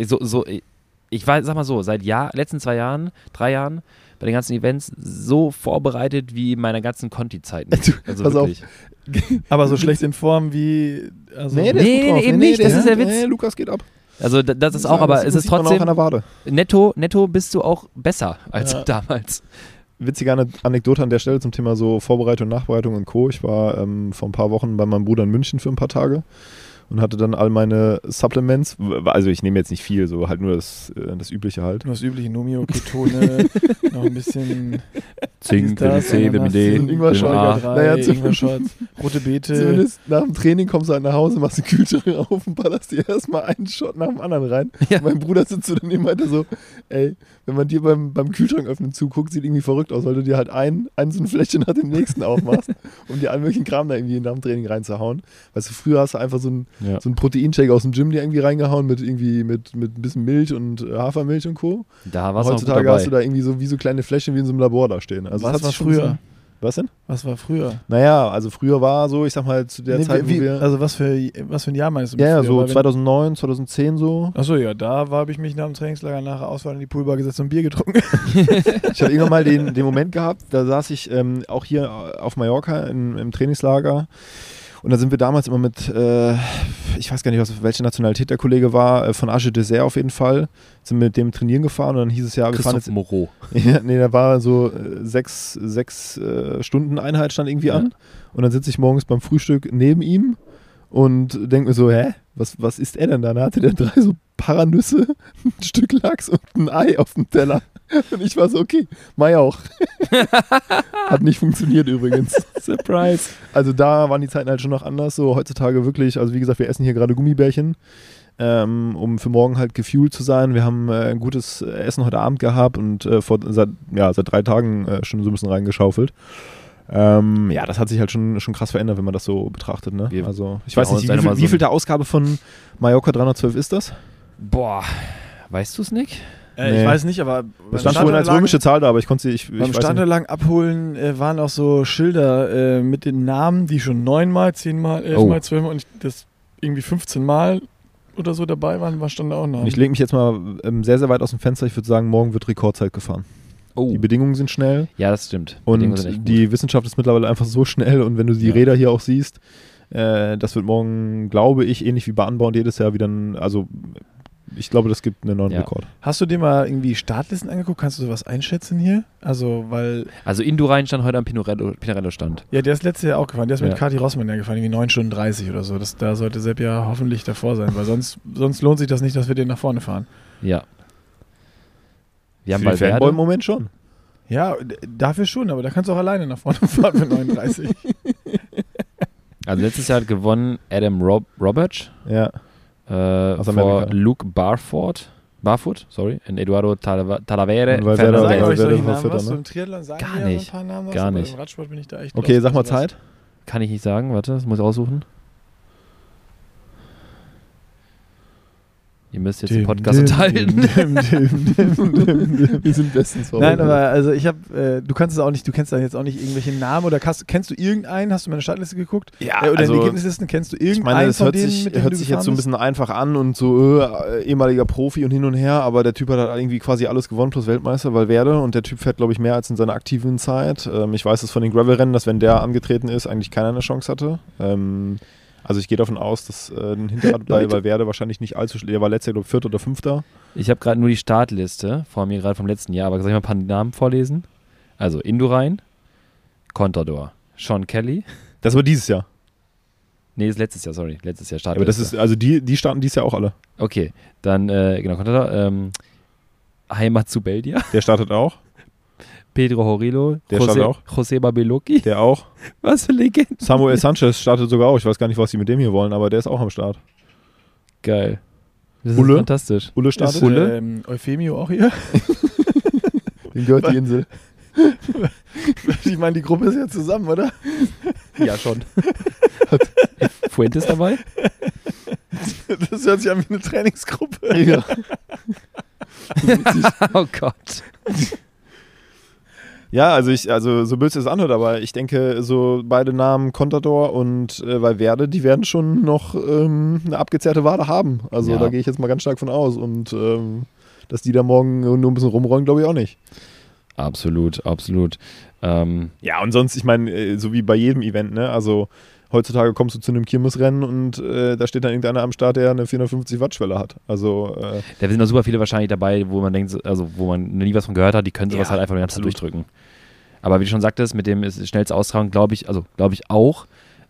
sag mal so, seit letzten 2 Jahren, 3 Jahren, bei den ganzen Events so vorbereitet wie in meiner ganzen Conti-Zeit. Also pass wirklich. Aber so schlecht in Form wie... Also nee, eben nicht. Das ist der Witz. Nee, Lukas geht ab. Also das ist auch, aber es ist trotzdem... Auch an der Wade. Netto bist du auch besser als damals. Witzige Anekdote an der Stelle zum Thema so Vorbereitung, Nachbereitung und Co. Ich war vor ein paar Wochen bei meinem Bruder in München für ein paar Tage und hatte dann all meine Supplements, also ich nehme jetzt nicht viel, so halt nur das Übliche halt. Nur das übliche Nomio, Ketone, noch ein bisschen Zink, Vitamin C, Vitamin D, Ingwer-Shot, Ingwer-Shot, rote Beete. Zumindest nach dem Training kommst du halt nach Hause, machst den Kühlschrank auf und ballerst dir erstmal einen Shot nach dem anderen rein. Ja. Mein Bruder sitzt so daneben und meinte so, ey, wenn man dir beim Kühlschrank öffnen zuguckt, sieht irgendwie verrückt aus, weil du dir halt ein so ein Fläschchen nach dem nächsten aufmachst, um dir allen möglichen Kram da irgendwie nach dem Training reinzuhauen. Weißt du, früher hast du einfach so ein Proteinshake aus dem Gym dir irgendwie reingehauen mit ein bisschen Milch und Hafermilch und Co. Da war's heutzutage hast du da irgendwie so wie so kleine Fläschchen wie in so einem Labor da stehen. Also was war früher? Was denn? Was war früher? Naja, also früher war so, ich sag mal zu der Zeit, wo wir... Also was für ein Jahr meinst du? Ja, so 2009, 2010 so. Achso, ja, da habe ich mich nach dem Trainingslager nachher Auswahl in die Poolbar gesetzt und Bier getrunken. Ich habe irgendwann mal den Moment gehabt, da saß ich auch hier auf Mallorca im Trainingslager. Und da sind wir damals immer mit, ich weiß gar nicht, welche Nationalität der Kollege war, von Arche Dessert auf jeden Fall, sind mit dem trainieren gefahren und dann hieß es ja, wir fahren jetzt... Moreau. Ja, nee, da war so 6 Stunden Einheit stand irgendwie an und dann sitze ich morgens beim Frühstück neben ihm und denke mir so, was isst er denn da? Da hatte der 3 so Paranüsse, ein Stück Lachs und ein Ei auf dem Teller. Und ich war so, okay, Mai auch. Hat nicht funktioniert übrigens. Surprise. Also da waren die Zeiten halt schon noch anders. So heutzutage wirklich, also wie gesagt, wir essen hier gerade Gummibärchen, um für morgen halt gefuelt zu sein. Wir haben ein gutes Essen heute Abend gehabt und seit 3 Tagen schon so ein bisschen reingeschaufelt. Das hat sich halt schon krass verändert, wenn man das so betrachtet. Ne? Also ich weiß nicht, wie viel der Ausgabe von Mallorca 312 ist das? Boah, weißt du es, Nick? Nee. Ich weiß nicht, aber das stand vorhin als römische Zahl da, aber ich konnte sie beim Standerlang abholen waren auch so Schilder mit den Namen, die schon 9-mal, 10-mal, 11-mal, 12-mal und das irgendwie 15-mal oder so dabei waren, stand da auch noch. Ich lege mich jetzt mal sehr, sehr weit aus dem Fenster. Ich würde sagen, morgen wird Rekordzeit gefahren. Oh. Die Bedingungen sind schnell. Ja, das stimmt. Und die Wissenschaft ist mittlerweile einfach so schnell und wenn du die Räder hier auch siehst, das wird morgen, glaube ich, ähnlich wie Bahnbau und jedes Jahr wieder ich glaube, das gibt einen neuen Rekord. Hast du dir mal irgendwie Startlisten angeguckt? Kannst du sowas einschätzen hier? Also Indurain stand heute am Pinarello stand. Ja, der ist letztes Jahr auch gefahren. Der ist mit Kati Rossmann gefahren, irgendwie 9 Stunden 30 oder so. Da sollte Sepp ja hoffentlich davor sein, weil sonst lohnt sich das nicht, dass wir den nach vorne fahren. Ja. Wir haben bei Fanboy im Moment schon. Ja, dafür schon, aber da kannst du auch alleine nach vorne fahren mit 39. Also letztes Jahr hat gewonnen Adam Roberts. Ja. Vor Luke Barford. Barfoot, sorry, und Eduardo Talavere. Und Valverde Sagen Valverde euch solche war Namen Vierter, was? So ne? im Triathlon sagen Gar wir ja nicht. so ein paar Namen was, Gar aber nicht. im Radsport bin ich da echt Okay, lost, sag mal was das- Zeit. Kann ich nicht sagen, warte, das muss ich aussuchen. Ihr müsst jetzt den Podcast unterhalten. Wir sind bestens Nein, aber also ich habe, du kannst es auch nicht, du kennst da jetzt auch nicht irgendwelche Namen oder kennst du irgendeinen? Hast du meine Startliste geguckt? Ja, Oder also, die Ergebnislisten, kennst du ich irgendeinen meine, es von hört denen, sich, mit denen hört du sich jetzt so gefahren ein bisschen einfach an und so ehemaliger Profi und hin und her, aber der Typ hat halt irgendwie quasi alles gewonnen plus Weltmeister, Valverde, und der Typ fährt, glaube ich, mehr als in seiner aktiven Zeit. Ich weiß es von den Gravel-Rennen, dass wenn der angetreten ist, eigentlich keiner eine Chance hatte. Also ich gehe davon aus, dass ein Hinterrad bei Valverde wahrscheinlich nicht allzu schlecht. Der war letztes Jahr, glaube ich, 4. oder 5. Ich habe gerade nur die Startliste vor mir, gerade vom letzten Jahr, aber soll ich mal ein paar Namen vorlesen? Also Indurain, Contador, Sean Kelly. Das war dieses Jahr. Nee, das ist letztes Jahr, sorry. Letztes Jahr Ja, aber das ist, also die starten dieses Jahr auch alle. Okay, dann, genau, Contador, Heimat zu Belgia, Der startet auch. Pedro Horillo, Der startet auch. José Babelocchi. Der auch. Was für Legende. Samuel Sanchez startet sogar auch. Ich weiß gar nicht, was die mit dem hier wollen, aber der ist auch am Start. Geil. Das Ulle? ist fantastisch. Ulle Ist startet. Euphemio auch hier? Den gehört die Insel. Ich meine, die Gruppe ist ja zusammen, oder? Ja, schon. Fuentes dabei? Das hört sich an wie eine Trainingsgruppe. Ja. Oh Gott. Ja, also so böse es anhört, aber ich denke, so beide Namen Contador und Valverde, die werden schon noch eine abgezehrte Wade haben. Also Ja. da gehe ich jetzt mal ganz stark von aus. Und dass die da morgen nur ein bisschen rumrollen, glaube ich auch nicht. Absolut, absolut. Ja, und sonst, ich meine, so wie bei jedem Event, ne? Also heutzutage kommst du zu einem Kirmesrennen und da steht dann irgendeiner am Start, der eine 450 Watt Schwelle hat. Also Da sind noch super viele wahrscheinlich dabei, wo man denkt, also wo man nie was von gehört hat, die können sowas Ja, halt einfach die ganze Zeit absolut. durchdrücken. Aber wie du schon sagtest, mit dem ist schnellste Austragen, glaube ich auch,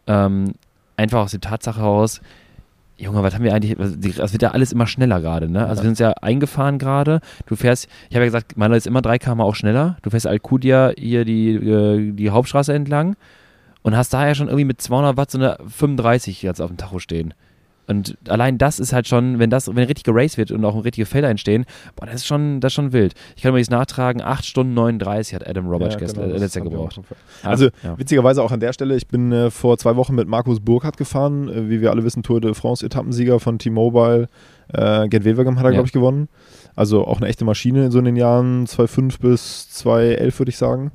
einfach aus der Tatsache heraus, Junge, was haben wir eigentlich, das wird ja alles immer schneller gerade, ne? Also wir sind ja eingefahren gerade, du fährst, ich habe ja gesagt, Manuel ist immer 3 km auch schneller, du fährst Alcudia hier die Hauptstraße entlang und hast da ja schon irgendwie mit 200 Watt so eine 35 jetzt auf dem Tacho stehen. Und allein das ist halt schon, wenn richtig geraced wird und auch richtige Felder entstehen, boah, das ist schon wild. Ich kann übrigens nachtragen, 8 Stunden 39 hat Adam Roberts letztes Jahr gebraucht. Also Ja. witzigerweise auch an der Stelle, ich bin vor 2 Wochen mit Markus Burkhardt gefahren, wie wir alle wissen, Tour de France Etappensieger von T-Mobile, Gerd Wevelgem hat er, Ja. glaube ich, gewonnen. Also auch eine echte Maschine in so in den Jahren 2005 bis 2011, würde ich sagen.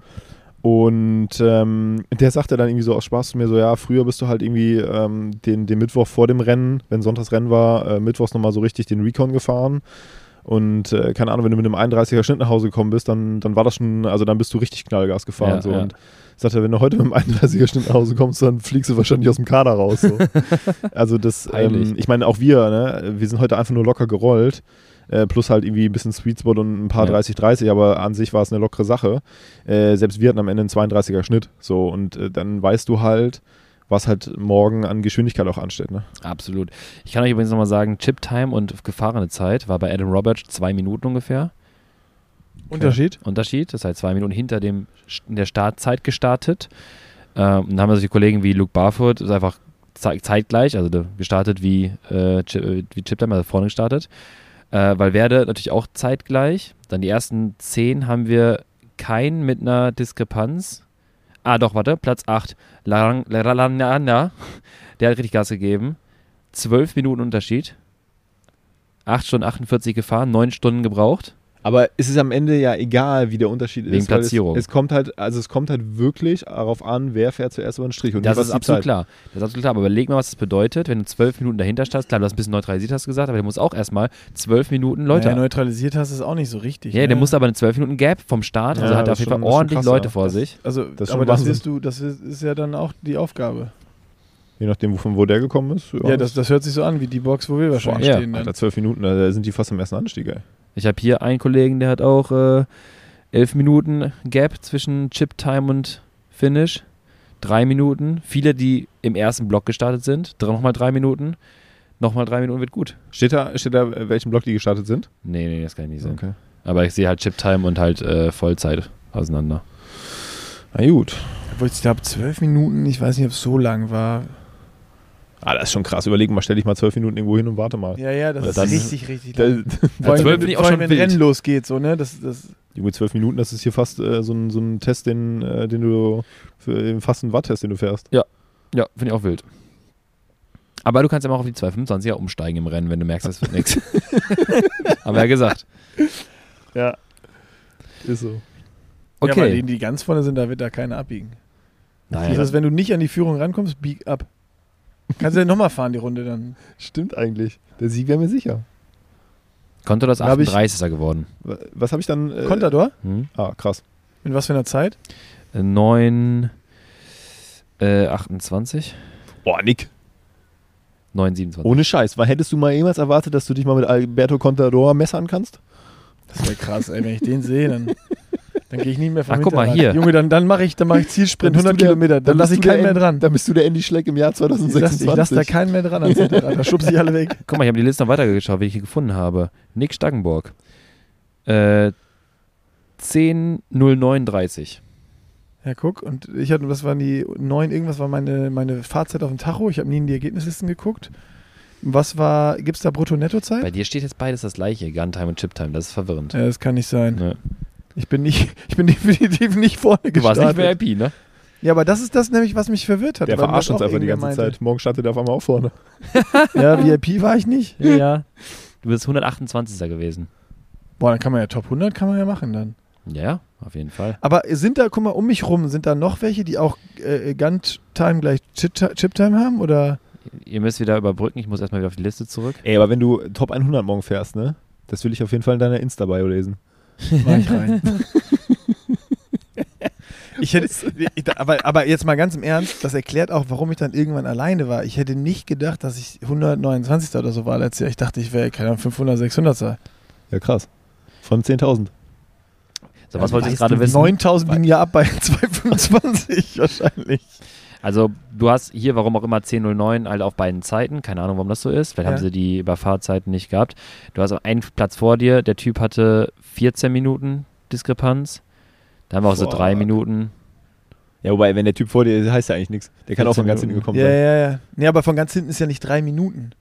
Und der sagte dann irgendwie so aus Spaß zu mir so, ja, früher bist du halt irgendwie den Mittwoch vor dem Rennen, wenn Sonntagsrennen war, mittwochs nochmal so richtig den Recon gefahren. Und keine Ahnung, wenn du mit einem 31er Schnitt nach Hause gekommen bist, dann war das schon, also dann bist du richtig Knallgas gefahren. Ja, so. ja. Und sagte, wenn du heute mit einem 31er Schnitt nach Hause kommst, dann fliegst du wahrscheinlich aus dem Kader raus. So. Also das, Peinlich. ich meine, auch wir sind heute einfach nur locker gerollt. Plus halt irgendwie ein bisschen Sweet Spot und ein paar Ja. 30, aber an sich war es eine lockere Sache. Selbst wir hatten am Ende einen 32er Schnitt. So, und dann weißt du halt, was halt morgen an Geschwindigkeit auch ansteht. Ne? Absolut. Ich kann euch übrigens nochmal sagen, Chip-Time und gefahrene Zeit war bei Adam Roberts 2 Minuten ungefähr. Unterschied? Unterschied, das heißt 2 Minuten hinter in der Startzeit gestartet. Und dann haben wir solche Kollegen wie Luke Barfoot, ist einfach zeitgleich, also gestartet wie Chip-Time, also vorne gestartet. Valverde natürlich auch zeitgleich. Dann die ersten 10 haben wir keinen mit einer Diskrepanz. Doch, warte, Platz 8. Laralana, der hat richtig Gas gegeben. 12 Minuten Unterschied. 8 Stunden 48 gefahren, 9 Stunden gebraucht. Aber es ist am Ende ja egal, wie der Unterschied Wegen ist. weil Platzierung. Es kommt halt wirklich darauf an, wer fährt zuerst über den Strich. Und Das nicht, was ist die absolut Zeit. klar. Das ist absolut klar. Aber überleg mal, was das bedeutet, wenn du 12 Minuten dahinter stehst. Klar, du hast ein bisschen neutralisiert, hast du gesagt, aber der muss auch erstmal 12 Minuten Leute. Ja, neutralisiert hast du es auch nicht so richtig. Ja, ne? der muss aber eine 12 Minuten Gap vom Start. Also Ja, hat er das auf jeden Fall ist schon ordentlich krass, Leute ja. vor sich. Also, Das ist schon aber das Wahnsinn. ist ja dann auch die Aufgabe. Je nachdem, von wo der gekommen ist. Ja, das hört sich so an wie die Box, wo wir wahrscheinlich Ja. stehen. Dann. Alter, 12 Minuten, da sind die fast am ersten Anstieg, ey. Ich habe hier einen Kollegen, der hat auch 11 Minuten Gap zwischen Chip-Time und Finish. 3 Minuten. Viele, die im ersten Block gestartet sind. Nochmal 3 Minuten. Nochmal 3 Minuten wird gut. Steht da, welchen Block die gestartet sind? Nee, das kann ich nicht sehen. Okay. Aber ich sehe halt Chip-Time und halt Vollzeit auseinander. Na gut. Obwohl, ich glaube, 12 Minuten, ich weiß nicht, ob es so lang war. Das ist schon krass. Überleg mal, stell dich mal 12 Minuten irgendwo hin und warte mal. Ja, das Dann- ist richtig lang. Ja, 12 finde ich auch schon wenn wild. Rennen losgeht, so, ne? Das Junge, 12 Minuten, das ist hier fast so ein Test, den du fast ein Watt-Test, den du fährst. Ja, finde ich auch wild. Aber du kannst ja auch auf die 225er umsteigen im Rennen, wenn du merkst, das wird nichts. Haben wir ja gesagt. Ja. Ist so. Ja, weil Okay. die ganz vorne sind, da wird da keiner abbiegen. Das Naja. heißt, wenn du nicht an die Führung rankommst, bieg ab. Kannst du ja nochmal fahren, die Runde dann. Stimmt eigentlich. Der Sieg wäre mir sicher. Contador ist Da hab ich- 38. geworden. Was habe ich dann? Contador? Krass. In was für einer Zeit? 9,28. Boah, Nick. 9,27. Ohne Scheiß. Hättest du mal jemals erwartet, dass du dich mal mit Alberto Contador messern kannst? Das wäre krass, ey. Wenn ich den sehe, dann gehe ich nicht mehr vom Ach, guck mal, Hinterrad. hier. Junge, dann mache ich Zielsprint, Dann bist 100 du der- Kilometer. Dann lasse ich bist du keinen der mehr dran. Dann bist du der Andy Schleck im Jahr Ich 2026. lasse da keinen mehr dran ans Hinterrad. Da schubse ich alle weg. Guck mal, ich habe die Liste noch weitergeschaut, wie ich hier gefunden habe. Nick Staggenborg. 10,039. Ja, guck. Und ich hatte, was waren die 9, irgendwas war meine Fahrzeit auf dem Tacho. Ich habe nie in die Ergebnislisten geguckt. Was war, gibt es da Brutto-Netto-Zeit? Bei dir steht jetzt beides das gleiche, Guntime und Chiptime. Das ist verwirrend. Ja, das kann nicht sein. Ne. Ich bin definitiv nicht vorne Du warst gestartet. nicht VIP, ne? Ja, aber das ist das nämlich, was mich verwirrt hat. Der weil verarscht das uns auch einfach die irgendwer ganze meinte. Zeit. Morgen startet er auf einmal auch vorne. Ja, VIP war ich nicht. Ja. Du bist 128. gewesen. Boah, dann kann man ja Top 100 kann man ja machen dann. Ja, auf jeden Fall. Aber sind da, guck mal, um mich rum, sind da noch welche, die auch Guntime gleich Chiptime haben? Oder? Ihr müsst wieder überbrücken. Ich muss erstmal wieder auf die Liste zurück. Ey, aber wenn du Top 100 morgen fährst, ne? Das will ich auf jeden Fall in deiner Insta-Bio lesen. Mach ich rein. Aber jetzt mal ganz im Ernst, das erklärt auch, warum ich dann irgendwann alleine war. Ich hätte nicht gedacht, dass ich 129. oder so war letztes Jahr. Ich dachte, ich wäre, keine Ahnung, 500, 600 sein. Ja, krass. Von 10.000. So, was wolltest du gerade wissen? 9000 liegen ja ab bei 225 wahrscheinlich. Also, du hast hier, warum auch immer, 10.09 halt auf beiden Zeiten. Keine Ahnung, warum das so ist. Vielleicht Ja. haben sie die Überfahrzeiten nicht gehabt. Du hast einen Platz vor dir. Der Typ hatte 14 Minuten Diskrepanz. Da haben wir auch so Fuck. 3 Minuten. Ja, wobei, wenn der Typ vor dir ist, heißt ja eigentlich nichts. Der kann auch von ganz 14 hinten gekommen Ja, sein. ja. Nee, aber von ganz hinten ist ja nicht 3 Minuten.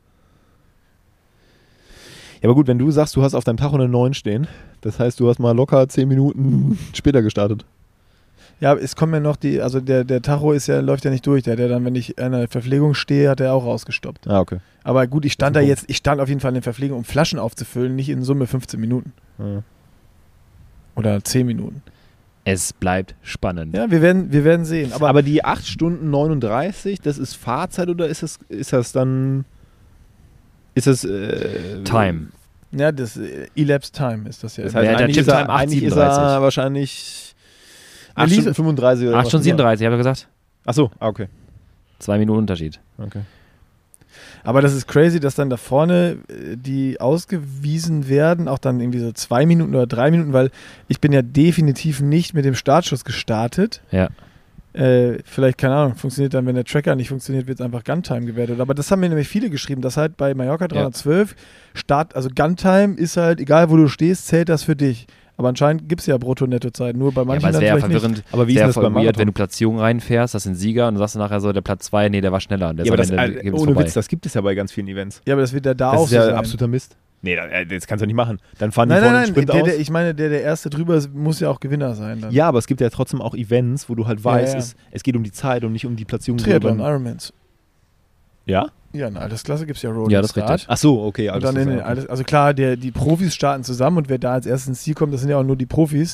Ja, aber gut, wenn du sagst, du hast auf deinem Tacho eine 9 stehen, das heißt, du hast mal locker 10 Minuten später gestartet. Ja, es kommen ja noch der Tacho läuft ja nicht durch. Der hat ja dann, wenn ich an der Verpflegung stehe, hat er auch rausgestoppt. Ah, okay. Aber gut, ich stand Das ist ein ich stand auf jeden Fall in der Verpflegung, um Flaschen aufzufüllen, nicht in Summe 15 Minuten. Ja. Oder 10 Minuten. Es bleibt spannend. Ja, wir werden sehen. Aber die 8 Stunden 39, das ist Fahrzeit oder ist das dann... Ist das... Time. Ja, das Elapsed Time ist das ja. Das Ja, heißt, der eigentlich, Chiptime eigentlich ist 8,37. er wahrscheinlich... Ja, 8 Lisa- Stunden 35 oder 8 Stunden was? 37, habe ich gesagt. Achso, okay. 2 Minuten Unterschied. Okay. Aber das ist crazy, dass dann da vorne die ausgewiesen werden, auch dann irgendwie so 2 Minuten oder 3 Minuten, weil ich bin ja definitiv nicht mit dem Startschuss gestartet. Ja. Vielleicht, keine Ahnung, funktioniert dann, wenn der Tracker nicht funktioniert, wird es einfach Guntime gewertet. Aber das haben mir nämlich viele geschrieben, dass halt bei Mallorca 312 also Guntime ist halt, egal wo du stehst, zählt das für dich. Aber anscheinend gibt es ja Brutto-Netto-Zeit, nur bei Ja, manchen aber es dann wäre ja vielleicht nicht. verwirrend. Aber wie ist Sehr das beim voll weird, Marathon? wenn du Platzierungen reinfährst, das sind Sieger und du sagst nachher so, der Platz 2, nee, der war schneller. Und der Ja, aber ist das, am Ende Ergebnis ohne vorbei. Witz, das gibt es ja bei ganz vielen Events. Ja, aber das wird ja da Das auch ist so ja sein. absoluter Mist. Nee, das kannst du nicht machen. Dann fahren die Nein, vorne nein, einen Sprint nein, aus. ich meine, der Erste drüber ist, muss ja auch Gewinner sein. Dann. Ja, aber es gibt ja trotzdem auch Events, wo du halt weißt, ja. es geht um die Zeit und nicht um die Platzierung. Triathlon, Ironmans. Ja? Ja, in der Altersklasse gibt es ja Road Ja, und das ist Start. richtig. Ach so, okay. Und Alles dann klar, in den, also klar, die Profis starten zusammen und wer da als erstes ins Ziel kommt, das sind ja auch nur die Profis.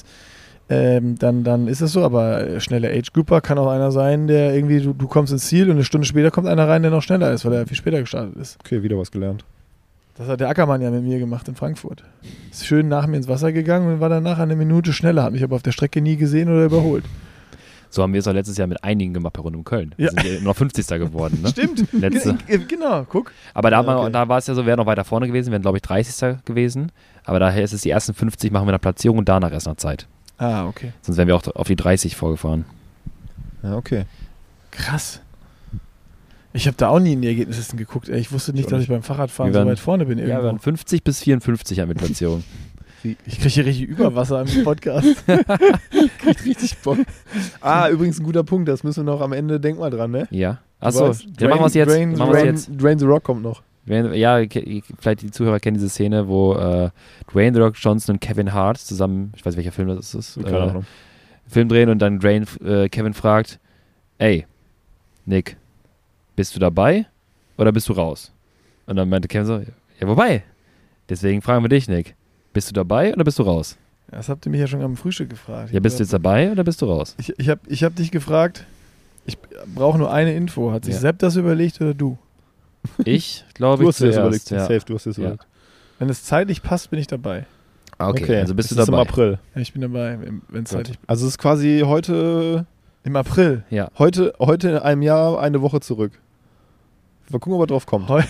Dann ist es so, aber schneller Age-Grouper kann auch einer sein, der irgendwie, du kommst ins Ziel und eine Stunde später kommt einer rein, der noch schneller ist, weil er viel später gestartet ist. Okay, wieder was gelernt. Das hat der Ackermann ja mit mir gemacht in Frankfurt. Ist schön nach mir ins Wasser gegangen und war danach eine Minute schneller, hat mich aber auf der Strecke nie gesehen oder überholt. So haben wir es auch letztes Jahr mit einigen gemacht bei Rund um Köln. Ja. Wir sind ja noch 50. geworden. Ne? Stimmt. Letzte. Genau, guck. Aber da, Okay. da war es ja so, wäre noch weiter vorne gewesen, wären glaube ich 30. gewesen. Aber daher ist es die ersten 50 machen wir nach Platzierung und danach erst nach Zeit. Ah, okay. Sonst wären wir auch auf die 30 vorgefahren. Ja, okay. Krass. Ich habe da auch nie in die Ergebnislisten geguckt. Ey. Ich wusste nicht, Ich auch dass nicht. ich beim Fahrradfahren Wir so waren- weit vorne bin Ja, irgendwo. wir waren 50 bis 54 mit Platzierung. Ich kriege hier richtig Überwasser im Podcast. Kriegt richtig Bock. Übrigens ein guter Punkt, das müssen wir noch am Ende, denk mal dran, ne? Ja. Achso, dann machen wir es jetzt. Dwayne The Rock kommt noch. Ja, vielleicht die Zuhörer kennen diese Szene, wo Dwayne The Rock Johnson und Kevin Hart zusammen, ich weiß welcher Film das ist, Film drehen und dann Kevin fragt, ey, Nick, bist du dabei oder bist du raus? Und dann meinte Kevin so, ja, wobei? Deswegen fragen wir dich, Nick, bist du dabei oder bist du raus? Das habt ihr mich ja schon am Frühstück gefragt. Ja, bist du jetzt dabei oder bist du raus? Ich hab dich gefragt, ich brauche nur eine Info. Hat sich Sepp das überlegt oder du? Ich glaube, du hast dir das überlegt. Ja. Safe, du hast dir das überlegt. Wenn es zeitlich passt, bin ich dabei. Okay, also bist du dabei. dabei. Im April. Ja, ich bin dabei, wenn es zeitlich passt. Also es ist quasi heute... Im April? Ja. Heute in einem Jahr eine Woche zurück. Mal gucken, ob er drauf kommt. Heute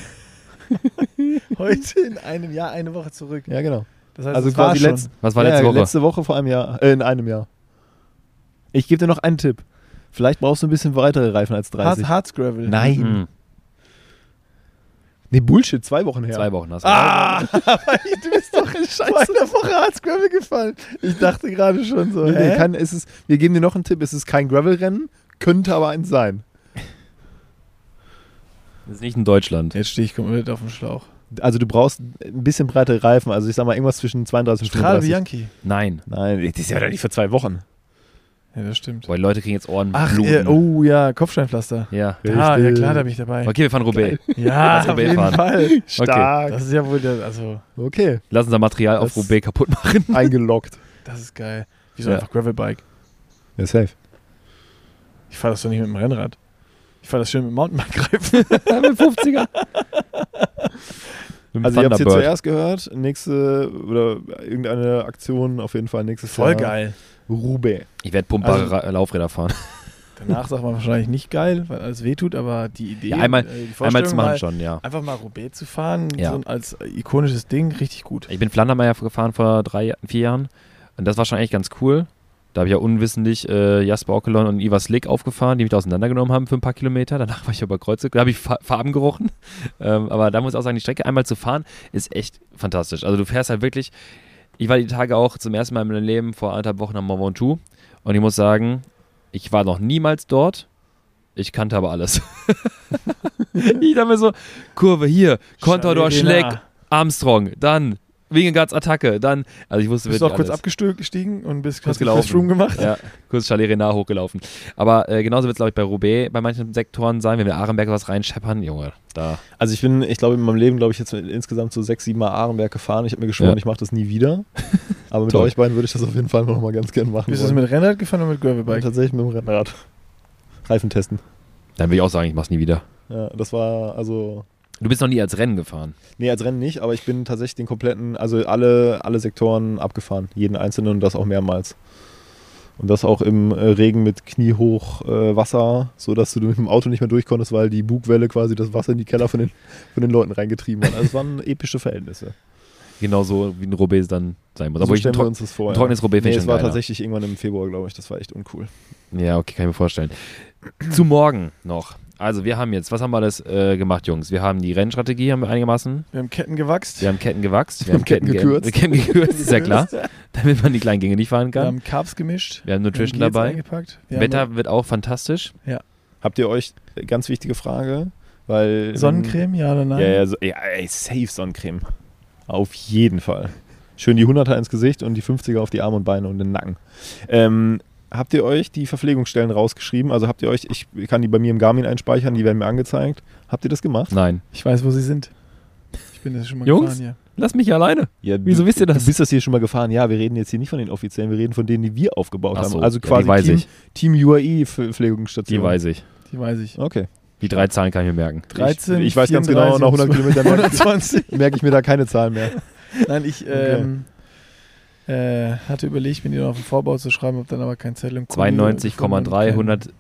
in einem Jahr eine Woche zurück. Ja, genau. Das heißt, Also das war quasi schon. Was war letzte Woche? Letzte Woche vor einem Jahr, in einem Jahr. Ich gebe dir noch einen Tipp. Vielleicht brauchst du ein bisschen weitere Reifen als 30. Hardscrabble. Nein. Mhm. Nee, Bullshit, 2 Wochen her. 2 Wochen hast du. Du bist doch in einer Woche Hardscrabble gefallen. Ich dachte gerade schon so. Nee, wir geben dir noch einen Tipp. Es ist kein Gravel-Rennen, könnte aber eins sein. Das ist nicht in Deutschland. Jetzt stehe ich komplett auf dem Schlauch. Also du brauchst ein bisschen breitere Reifen. Also ich sag mal irgendwas zwischen 32 und Strade 35. Bianchi. Nein. Nein, das ist ja doch nicht für 2 Wochen. Ja, das stimmt. Weil Leute kriegen jetzt Ohren. Ach, ja, Kopfsteinpflaster. Ja. Ja, klar, da bin ich dabei. Okay, wir fahren Roubaix. Ja, Lass auf Roubaix jeden fahren. Fall. Stark. Das ist ja wohl also Okay. Lass unser Material auf Roubaix kaputt machen. Eingeloggt. das ist geil. Wieso einfach Gravelbike? Ja, safe. Ich fahre das doch nicht mit dem Rennrad. Ich fahre das schön mit dem Mountainbike-Reifen. Mit 50er. Also ihr habt es hier zuerst gehört. Nächste oder irgendeine Aktion auf jeden Fall nächstes Jahr. Voll geil. Roubaix. Ich werde pumpbare Laufräder fahren. Danach sagt man wahrscheinlich nicht geil, weil alles wehtut, aber die Idee, Ja, einmal die zu Vorstellung machen mal, schon, ja. einfach mal Roubaix zu fahren, Ja. so als ikonisches Ding, richtig gut. Ich bin Flandermeier gefahren vor 4 Jahren und das war schon eigentlich ganz cool. Da habe ich ja unwissentlich Jasper Ockelon und Ivar Slick aufgefahren, die mich da auseinandergenommen haben für ein paar Kilometer. Danach war ich über Kreuze, da habe ich Farben gerochen. Aber da muss ich auch sagen, die Strecke einmal zu fahren ist echt fantastisch. Also du fährst halt wirklich, ich war die Tage auch zum ersten Mal in meinem Leben vor 1,5 Wochen am Mont Ventoux und ich muss sagen, ich war noch niemals dort. Ich kannte aber alles. Ich dachte mir so, Kurve hier, Contador Schleck, Armstrong, dann Wingegaards Attacke, dann, also ich wusste Bist wirklich du auch kurz alles. abgestiegen und bist Kurz kurz gelaufen. Room gemacht? Ja, kurz Chalet Renard hochgelaufen. Aber genauso wird es, glaube ich, bei Roubaix bei manchen Sektoren sein, wenn wir Arenberg was reinscheppern, Junge, da. Also ich glaube in meinem Leben, jetzt insgesamt so 6, 7 Mal Arenberg gefahren. Ich habe mir geschworen, ich mache das nie wieder. Aber mit euch beiden würde ich das auf jeden Fall noch mal ganz gerne machen. Bist du mit Rennrad gefahren oder mit Gravelbike? Tatsächlich mit dem Rennrad. Reifen testen. Dann will ich auch sagen, ich mach's nie wieder. Ja, das war also... Du bist noch nie als Rennen gefahren. Nee, als Rennen nicht, aber ich bin tatsächlich den kompletten, also alle Sektoren abgefahren. Jeden einzelnen und das auch mehrmals. Und das auch im Regen mit kniehoch Wasser, sodass du mit dem Auto nicht mehr durchkonntest, weil die Bugwelle quasi das Wasser in die Keller von den Leuten reingetrieben hat. Also es waren epische Verhältnisse. Genauso wie ein Roubaix dann sein muss. So stellen wir uns das vor. Ein trockenes Roubaix finde ich es schon war geiler. tatsächlich irgendwann im Februar, glaube ich. Das war echt uncool. Ja, okay, kann ich mir vorstellen. Zu morgen noch. Also wir haben jetzt, was haben wir alles gemacht, Jungs? Wir haben die Rennstrategie, haben wir einigermaßen. Wir haben Ketten gewachst. Wir haben Ketten gewachst. Wir haben Ketten gekürzt. Wir haben Ketten gekürzt, ist ja klar. Damit man die kleinen Gänge nicht fahren Wir kann. haben Carbs gemischt. Wir haben Nutrition wir haben Gels dabei. eingepackt. Wir Wetter wird auch fantastisch. Habt ihr euch, ganz wichtige Frage, weil... Sonnencreme, ja oder nein? Ey, safe Sonnencreme. Auf jeden Fall. Schön die 100er ins Gesicht und die 50er auf die Arme und Beine und den Nacken. Habt ihr euch die Verpflegungsstellen rausgeschrieben? Also habt ihr euch, ich kann die bei mir im Garmin einspeichern, die werden mir angezeigt. Habt ihr das gemacht? Nein. Ich weiß, wo sie sind. Ich bin das schon mal Jungs? gefahren, ja. Lass mich alleine. Ja, Wieso wisst ihr das? Du bist das hier schon mal gefahren. Ja, wir reden jetzt hier nicht von den Offiziellen, wir reden von denen, die wir aufgebaut Ach so, haben. Also ja, die quasi weiß ich. Team UAE Verpflegungsstation. Die weiß ich. Die weiß ich. Okay. Die 3 Zahlen kann ich mir merken. 13, Ich weiß ganz genau, nach 100 Kilometern 120. merke ich mir da keine Zahlen mehr. Nein, ich hatte überlegt, mir die noch auf den Vorbau zu schreiben, habe dann aber kein Zettel im Kopf. 92,3,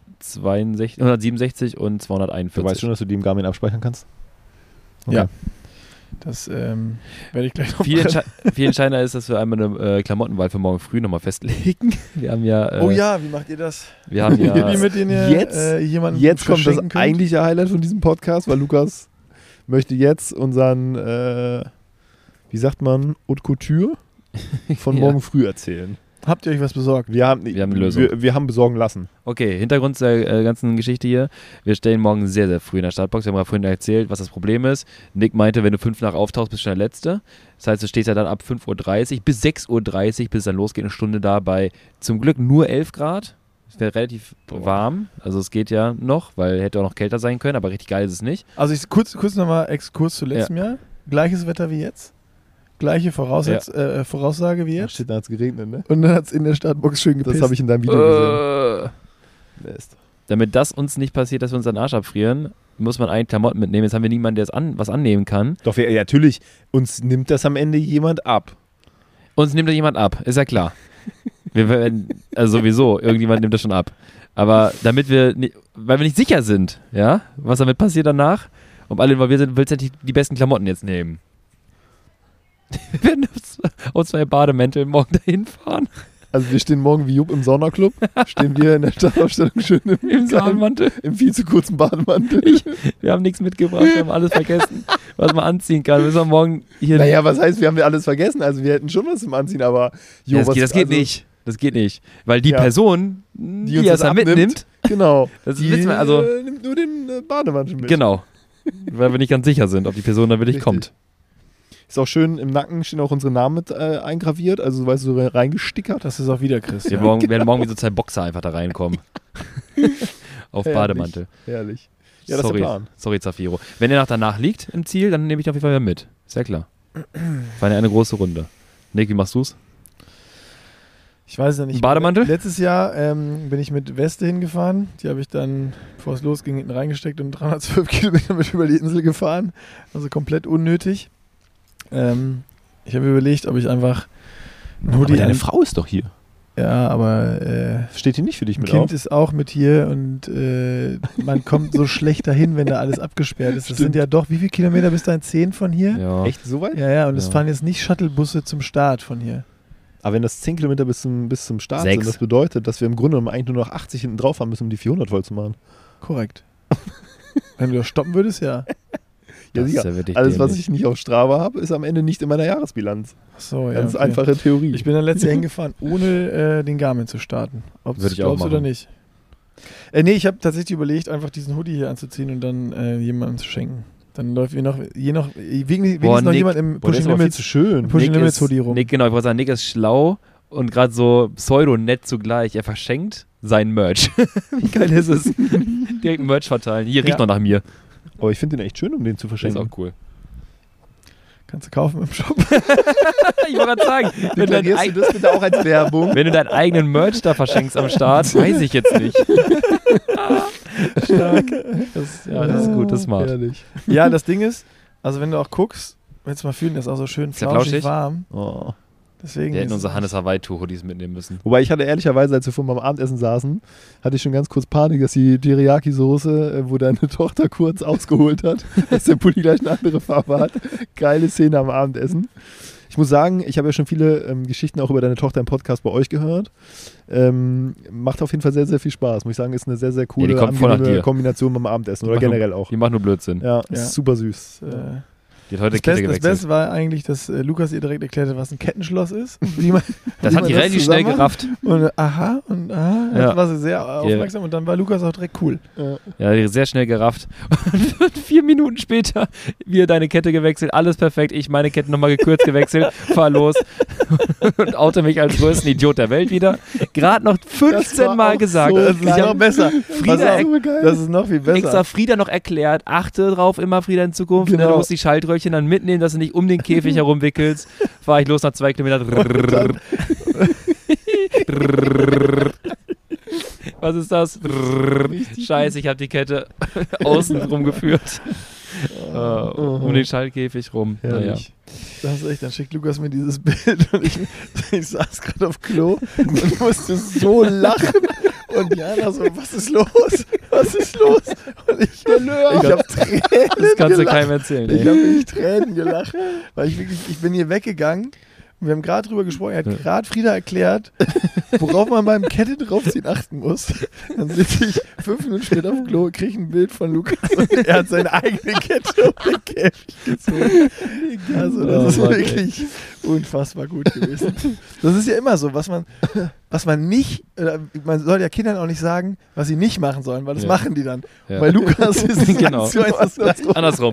167 und 241. Du weißt schon, dass du die im Garmin abspeichern kannst? Okay. Ja. Das werde ich gleich noch Viel entscheidender ist, dass wir einmal eine Klamottenwahl für morgen früh nochmal festlegen. Wir haben ja... oh ja, wie macht ihr das? Wir haben ja... Wie mit denen ihr jemanden Jetzt kommt das verschenken könnt? eigentliche Highlight von diesem Podcast, weil Lukas möchte jetzt unseren, wie sagt man, Haute Couture von Ja. morgen früh erzählen. Habt ihr euch was besorgt? Wir haben eine Lösung. Wir haben besorgen lassen. Okay, Hintergrund der ganzen Geschichte hier. Wir stellen morgen sehr, sehr früh in der Startbox. Wir haben ja vorhin erzählt, was das Problem ist. Nick meinte, wenn du 5 nach auftauchst, bist du schon der Letzte. Das heißt, du stehst ja dann ab 5:30 Uhr bis 6:30 Uhr, bis es dann losgeht, eine Stunde da bei zum Glück nur 11 Grad. Es wäre relativ warm. Also es geht ja noch, weil hätte auch noch kälter sein können, aber richtig geil ist es nicht. Also kurz nochmal Exkurs zu letztem Jahr. Gleiches Wetter wie jetzt. Gleiche Voraussage wie jetzt. Shit, da hat es geregnet, ne? Und dann hat es in der Startbox schön gepisst. Das habe ich in deinem Video gesehen. Best. Damit das uns nicht passiert, dass wir uns den Arsch abfrieren, muss man eigentlich Klamotten mitnehmen. Jetzt haben wir niemanden, der was annehmen kann. Doch, natürlich, uns nimmt das am Ende jemand ab. Uns nimmt das jemand ab, ist ja klar. Also sowieso, irgendjemand nimmt das schon ab. Aber weil wir nicht sicher sind, ja, was damit passiert danach, ob alle involviert sind, willst du die besten Klamotten jetzt nehmen. Wir werden aus 2 Bademäntel morgen dahin fahren. Also wir stehen morgen wie Jupp im Saunaclub, stehen wir in der Stadtausstellung schön Im Bademantel. Im viel zu kurzen Bademantel. Wir haben nichts mitgebracht, wir haben alles vergessen, was man anziehen kann. Müssen wir morgen hier... Naja, was heißt, wir haben alles vergessen? Also wir hätten schon was zum Anziehen, aber... Jo, das geht nicht. Das geht nicht. Weil die Person, die uns das dann mitnimmt... Genau. Das wissen wir, also, nimmt nur den Bademantel mit. Genau. Weil wir nicht ganz sicher sind, ob die Person dann wirklich kommt. Ist auch schön, im Nacken stehen auch unsere Namen mit eingraviert, also weißt du, so reingestickert. Das ist auch wieder Chris. Wir werden morgen wie so 2 Boxer einfach da reinkommen. Auf Herrlich. Bademantel. Herrlich. Ja, das ist der Plan. Sorry, Zafiro. Wenn ihr danach liegt im Ziel, dann nehme ich auf jeden Fall wieder mit. Ist ja klar. War eine große Runde. Nick, wie machst du's? Ich weiß ja nicht. Bademantel? Letztes Jahr bin ich mit Weste hingefahren. Die habe ich dann, bevor es losging, hinten reingesteckt und 312 Kilometer mit über die Insel gefahren. Also komplett unnötig. Ich habe überlegt, ob ich einfach ein Hoodie... Aber deine Frau ist doch hier. Ja, aber... Steht die nicht für dich mit Kind auf? ist auch mit hier und man kommt so schlecht dahin, wenn da alles abgesperrt ist. Das sind ja doch, wie viele Kilometer bis dahin? 10 von hier? Ja. Echt so weit? Ja, und es fahren jetzt nicht Shuttlebusse zum Start von hier. Aber wenn das 10 Kilometer bis zum Start 6 sind, das bedeutet, dass wir im Grunde genommen eigentlich nur noch 80 hinten drauf haben müssen, um die 400 voll zu machen. Korrekt. Wenn du das stoppen würdest, ja. Ja, Das ist sicher. ja wirklich Alles, was dämlich. ich nicht auf Strava habe, ist am Ende nicht in meiner Jahresbilanz. Ach so, ja. Ganz okay. einfache Theorie. Ich bin dann letztes Jahr hingefahren, ohne den Garmin zu starten. Ob Würde du ich auch glaubst oder machen. nicht. Nee, ich habe tatsächlich überlegt, einfach diesen Hoodie hier anzuziehen und dann jemandem zu schenken. Dann läuft wenigstens noch Nick, jemand im Boah, der Pushing ist aber viel Limits, zu schön. Pushing Nick Limits ist- Hoodie rum. Nick, genau, ich wollte sagen, Nick ist schlau und gerade so pseudo-nett zugleich. Er verschenkt sein Merch. Wie geil ist es? Direkt Merch verteilen. Hier, riecht Ja. noch nach mir. Aber ich finde den echt schön, um den zu Das ist verschenken. auch cool. Kannst du kaufen im Shop. Ich wollte gerade sagen, wenn du, Deklarierst du das bitte auch als Werbung? wenn du deinen eigenen Merch da verschenkst am Start, weiß ich jetzt nicht. Stark. Das ist gut, das ist smart. Ehrlich. Ja, das Ding ist, also wenn du auch guckst, willst du mal fühlen, das ist auch so schön Ist der flauschig flauschig? warm. Oh. Deswegen Wir hätten ist unsere es- Hannes Hawaii-Hoodies mitnehmen müssen. Wobei ich hatte ehrlicherweise, als wir vorhin beim Abendessen saßen, hatte ich schon ganz kurz Panik, dass die Teriyaki-Soße, wo deine Tochter kurz ausgeholt hat, dass der Pulli gleich eine andere Farbe hat. Geile Szene am Abendessen. Ich muss sagen, ich habe ja schon viele Geschichten auch über deine Tochter im Podcast bei euch gehört. Macht auf jeden Fall sehr, sehr viel Spaß. Muss ich sagen, ist eine sehr, sehr coole, die kommt voll nach angenehme dir. Kombination beim Abendessen oder Die machen generell auch. Die machen nur Blödsinn. Ja, Ja. ist super süß. Die hat heute Das, Kette das gewechselt. Beste war eigentlich, dass Lukas ihr direkt erklärt hat, was ein Kettenschloss ist. Wie man, Das wie hat man die relativ schnell zusammen gerafft. macht. Und aha, und aha. Ja. Das war sie sehr aufmerksam und dann war Lukas auch direkt cool. Ja, sehr schnell gerafft. Und 4 Minuten später wir deine Kette gewechselt, alles perfekt. Ich meine Kette nochmal gekürzt gewechselt, fahr los und oute mich als größten Idiot der Welt wieder. Gerade noch 15 Mal gesagt. So Das ist geil. noch besser. Frieda, Pass auf, das ist noch viel besser. extra Frieda noch erklärt, achte drauf immer Frieda in Zukunft, Genau. du musst die Schaltröhrchen dann mitnehmen, dass du nicht um den Käfig herumwickelst. Fahr ich los nach 2 Kilometern. Was ist das? Scheiße, ich habe die Kette außen rumgeführt. Um den Schaltkäfig rum. Naja. Herrlich. Das ist echt, dann schickt Lukas mir dieses Bild und ich saß gerade auf Klo und musste so lachen. Und Jana so, was ist los? Was ist los? Und ich habe Tränen Das kannst du gelacht. keinem erzählen. Ich Ey. habe wirklich Tränen gelacht, weil ich bin hier weggegangen Wir haben gerade drüber gesprochen, er hat gerade Frieda erklärt, worauf man beim Kette draufziehen achten muss. Dann sitze ich 5 Minuten später auf dem Klo, kriege ein Bild von Lukas und er hat seine eigene Kette auf den Käfig gezogen. Also das ist wirklich unfassbar gut gewesen. Das ist ja immer so, was man nicht, man soll ja Kindern auch nicht sagen, was sie nicht machen sollen, weil das machen die dann. Ja. Bei Lukas ist es Genau. andersrum.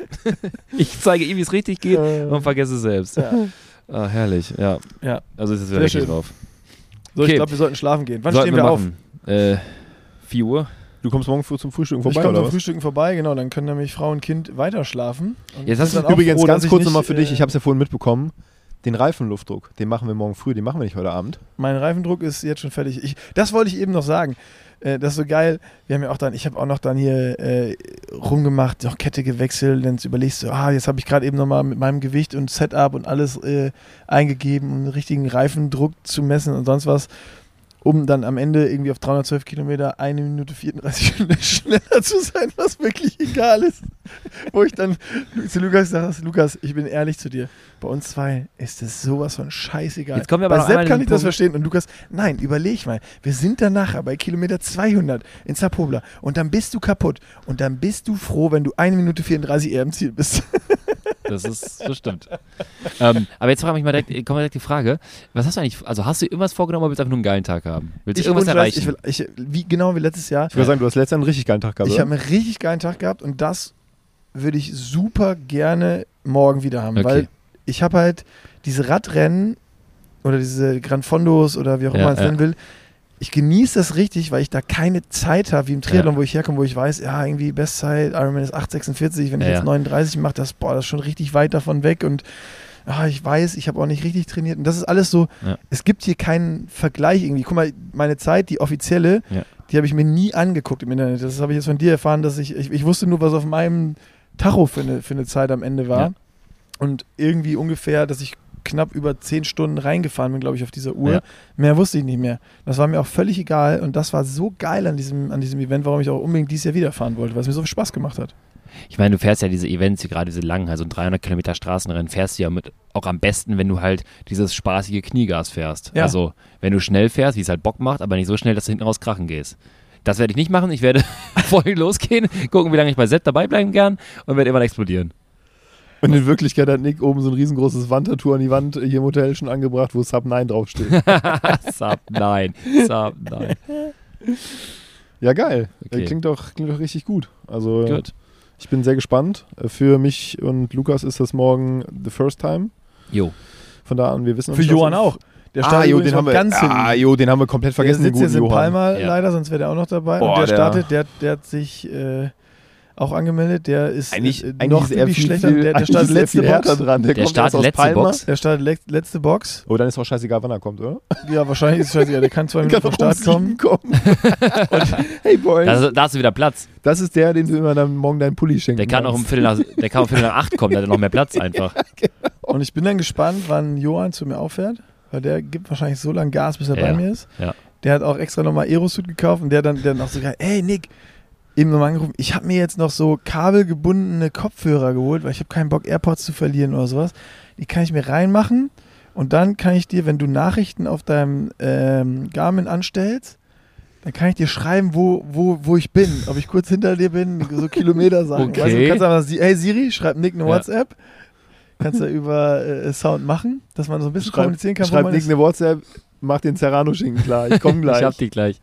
Ich zeige ihm, wie es richtig geht und vergesse es selbst. Ja. Ah, herrlich, ja. Also ist es wieder Sehr richtig schön. drauf. So, Okay. ich glaube, wir sollten schlafen gehen. Wann Sollten stehen wir auf? machen? 4 Uhr. Du kommst morgen früh zum Frühstücken Ich vorbei, komme oder zum was? Frühstücken vorbei, genau, dann können nämlich Frau und Kind weiter schlafen. Und Jetzt wir hast sind du dann auch Übrigens, froh, ganz dass ich kurz nicht, nochmal für dich, ich habe es ja vorhin mitbekommen, den Reifenluftdruck, den machen wir morgen früh, den machen wir nicht heute Abend. Mein Reifendruck ist jetzt schon fertig. Das wollte ich eben noch sagen. Das ist so geil. Wir haben ja auch dann, ich habe auch noch dann hier rumgemacht, noch Kette gewechselt, dann überlegst du, jetzt habe ich gerade eben nochmal mit meinem Gewicht und Setup und alles eingegeben, um den richtigen Reifendruck zu messen und sonst was, um dann am Ende irgendwie auf 312 Kilometer 1 Minute 34 schneller zu sein, was wirklich egal ist. Wo ich dann zu Lukas gesagt habe, Lukas, ich bin ehrlich zu dir, bei uns zwei ist das sowas von scheißegal. Jetzt kommen wir aber bei noch einmal Sepp in kann den ich das Punkt. verstehen und Lukas, nein, überleg mal, wir sind dann nachher bei Kilometer 200 in Zapobla und dann bist du kaputt und dann bist du froh, wenn du 1 Minute 34 eher im Ziel bist. Das stimmt. Aber jetzt frage mich mal kommt direkt die Frage, was hast du eigentlich, also hast du irgendwas vorgenommen oder willst du einfach nur einen geilen Tag haben? Willst du irgendwas erreichen? Genau wie letztes Jahr. Ich würde sagen, du hast letztes Jahr einen richtig geilen Tag gehabt, Ich oder? habe einen richtig geilen Tag gehabt und das würde ich super gerne morgen wieder haben, Okay. weil ich habe halt diese Radrennen oder diese Gran Fondos oder wie auch immer man es nennen will, ich genieße das richtig, weil ich da keine Zeit habe, wie im Triathlon, wo ich herkomme, wo ich weiß, irgendwie Bestzeit, Ironman ist 8,46, wenn ich jetzt 39 mache, das ist schon richtig weit davon weg und ich weiß, ich habe auch nicht richtig trainiert und das ist alles so, es gibt hier keinen Vergleich irgendwie. Guck mal, meine Zeit, die offizielle, die habe ich mir nie angeguckt im Internet. Das habe ich jetzt von dir erfahren, dass ich wusste nur, was auf meinem Tacho für eine Zeit am Ende war und irgendwie ungefähr, dass ich knapp über 10 Stunden reingefahren bin, glaube ich, auf dieser Uhr. Ja. Mehr wusste ich nicht mehr. Das war mir auch völlig egal und das war so geil an diesem Event, warum ich auch unbedingt dieses Jahr wieder fahren wollte, weil es mir so viel Spaß gemacht hat. Ich meine, du fährst ja diese Events, gerade diese langen, also 300 Kilometer Straßenrennen, fährst du ja auch am besten, wenn du halt dieses spaßige Kniegas fährst. Ja. Also, wenn du schnell fährst, wie es halt Bock macht, aber nicht so schnell, dass du hinten raus krachen gehst. Das werde ich nicht machen. Ich werde vorhin losgehen, gucken, wie lange ich bei Sepp dabei bleiben kann und werde immer explodieren. Und in Wirklichkeit hat Nick oben so ein riesengroßes Wandtattoo an die Wand hier im Hotel schon angebracht, wo Sub 9 draufsteht. Sub 9. Ja, geil. Okay. Klingt doch richtig gut. Also Gut. ich bin sehr gespannt. Für mich und Lukas ist das morgen the first time. Jo. Von da an, wir wissen Für Johann auch. Der startet übrigens noch ganz hinten. Den haben wir komplett vergessen. Der sitzt jetzt in Johann. Palma Ja. leider, sonst wäre der auch noch dabei. Boah, und der der- startet, der hat sich auch angemeldet. Der ist Eigentlich noch ist er wirklich viel, schlechter. viel, Der eigentlich startet ist er letzte viel härter Box. dran. Der kommt startet erst aus letzte Palma. Box. Der startet letzte Box. Oh, dann ist auch scheißegal, wann er kommt, oder? Ja, wahrscheinlich ist es scheißegal. Der kann 2 Minuten vom Start kommen. Hey Boys, Da hast du wieder Platz. das ist der, den du immer dann morgen deinen Pulli schenkst. Der kann auch um Viertel nach 8 kommen, da hat er noch mehr Platz einfach. Und ich bin dann gespannt, wann Johann zu mir auffährt, weil der gibt wahrscheinlich so lange Gas, bis er bei mir ist. Ja. Der hat auch extra nochmal Aerosuit gekauft und der dann auch so geil, ey Nick, eben nochmal angerufen, ich habe mir jetzt noch so kabelgebundene Kopfhörer geholt, weil ich habe keinen Bock, AirPods zu verlieren oder sowas. Die kann ich mir reinmachen und dann kann ich dir, wenn du Nachrichten auf deinem Garmin anstellst, dann kann ich dir schreiben, wo ich bin, ob ich kurz hinter dir bin, so Kilometer sagen. Okay. Weißt du kannst einfach, hey Siri, schreib Nick eine WhatsApp. Kannst du über Sound machen, dass man so ein bisschen kommunizieren kann. Schreib Nick eine WhatsApp, mach den Serrano-Schinken klar. Ich komme gleich. Ich hab die gleich.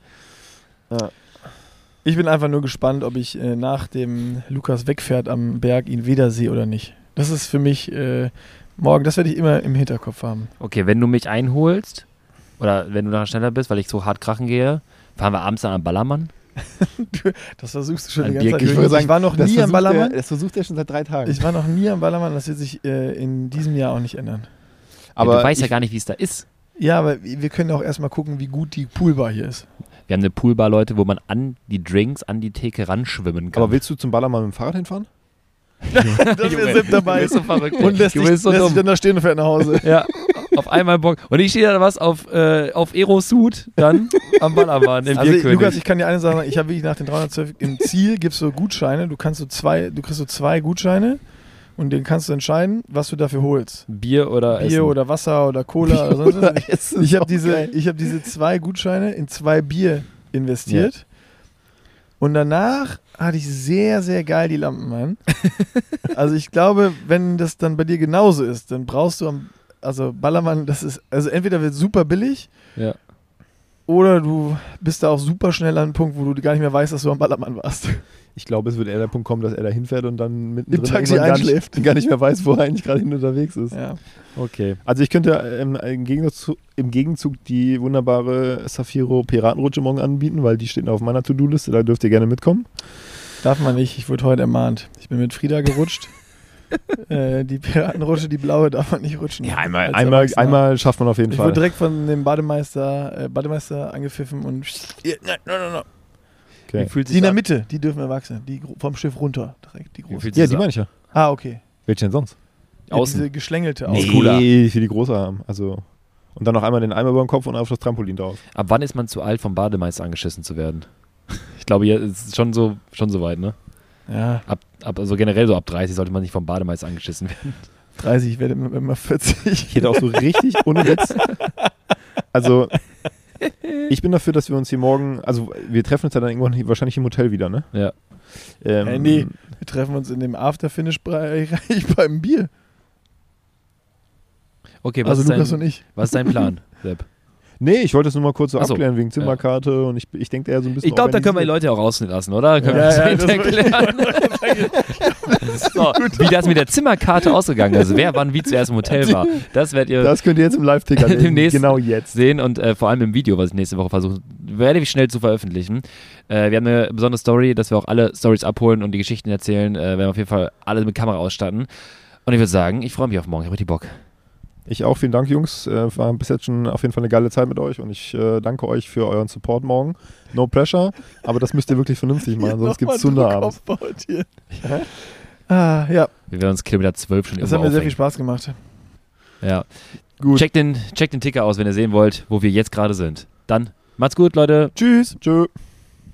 Ich bin einfach nur gespannt, ob ich nach dem Lukas wegfährt am Berg ihn wiedersehe oder nicht. Das ist für mich morgen, das werde ich immer im Hinterkopf haben. Okay, wenn du mich einholst oder wenn du nachher schneller bist, weil ich so hart krachen gehe, fahren wir abends dann am Ballermann. Das versuchst du schon Ein die ganze Zeit. Bierchen. Ich war noch nie am Ballermann. Das versucht er schon seit 3 Tagen. Ich war noch nie am Ballermann, das wird sich in diesem Jahr auch nicht ändern. Aber du weißt ja ich- gar nicht, wie es da ist. Ja, aber wir können auch erstmal gucken, wie gut die Poolbar hier ist. Wir haben eine Poolbar, Leute, wo man an die Drinks, an die Theke ranschwimmen kann. Aber willst du zum Ballermann mit dem Fahrrad hinfahren? Dass wir sind dabei. Du bist so verrückt. Und lässt Du sich bist so dumm. dann da stehen und fährt nach Hause. Ja, auf einmal Bock. Und ich stehe da was auf Aerosuit dann am Ballermann im Also Bierkönig. Lukas, ich kann dir eine Sache sagen, ich habe wirklich nach den 312 im Ziel gibt's so Gutscheine, du kriegst so 2 Gutscheine und den kannst du entscheiden, was du dafür holst. Bier oder Bier Essen? oder Wasser oder Cola oder sonst was. Ich habe diese 2 Gutscheine in 2 Bier investiert. Ja. Und danach hatte ich sehr, sehr geil die Lampen an. Also ich glaube, wenn das dann bei dir genauso ist, dann brauchst du Ballermann, also entweder wird es super billig, ja, oder du bist da auch super schnell an einem Punkt, wo du gar nicht mehr weißt, dass du am Ballermann warst. Ich glaube, es wird eher der Punkt kommen, dass er da hinfährt und dann mittendrin im Taxi einschläft. Gar nicht mehr weiß, wo er eigentlich gerade hin unterwegs ist. Ja. Okay. Also ich könnte im Gegenzug die wunderbare Safiro Piratenrutsche morgen anbieten, weil die steht auf meiner To-Do-Liste, da dürft ihr gerne mitkommen. Darf man nicht, ich wurde heute ermahnt. Ich bin mit Frieda gerutscht. Die Piratenrutsche, die blaue, darf man nicht rutschen. Ja, einmal schafft man auf jeden Fall. Ich wurde direkt von dem Bademeister angepfiffen und no. Okay. Die in der Mitte, die dürfen erwachsen. Die vom Schiff runter, direkt die große. Ja, die meine ich ja. Ah, okay. Welche denn sonst? Außen. Diese geschlängelte Außen. Nee, für die große haben. Also, und dann noch einmal den Eimer über den Kopf und auf das Trampolin drauf. Ab wann ist man zu alt, vom Bademeister angeschissen zu werden? Ich glaube, hier ist es schon so weit, ne? Ja. Also generell so ab 30 sollte man nicht vom Bademeister angeschissen werden. 30, ich werde immer 40. Ich hätte auch so richtig, ohne Witz. Also, ich bin dafür, dass wir uns hier morgen, also wir treffen uns ja dann irgendwann wahrscheinlich im Hotel wieder, ne? Ja. Nee, wir treffen uns in dem After-Finish-Bereich beim Bier. Okay, also Lukas und ich. Was ist dein Plan, Sepp? Nee, ich wollte es nur mal kurz so abklären wegen Zimmerkarte und ich denke eher so ein bisschen. Ich glaube, da können wir die Leute auch rausnehmen lassen, oder? Können wir das erklären? So, wie das mit der Zimmerkarte ausgegangen ist, wer wann wie zuerst im Hotel war, das könnt ihr jetzt im Live-Ticker demnächst genau jetzt sehen und vor allem im Video, was ich nächste Woche versuche, relativ schnell zu veröffentlichen. Wir haben eine besondere Story, dass wir auch alle Stories abholen und die Geschichten erzählen. Wir werden auf jeden Fall alle mit Kamera ausstatten. Und ich würde sagen, ich freue mich auf morgen. Ich habe richtig Bock. Ich auch, vielen Dank, Jungs. War bis jetzt schon auf jeden Fall eine geile Zeit mit euch und ich danke euch für euren Support morgen. No pressure, aber das müsst ihr wirklich vernünftig machen, sonst gibt es Zunder abends. Ja. Wir werden uns Kilometer 12 schon das hat mir sehr viel Spaß gemacht. Ja. Gut. Checkt den Ticker aus, wenn ihr sehen wollt, wo wir jetzt gerade sind. Dann macht's gut, Leute. Tschüss. Tschö.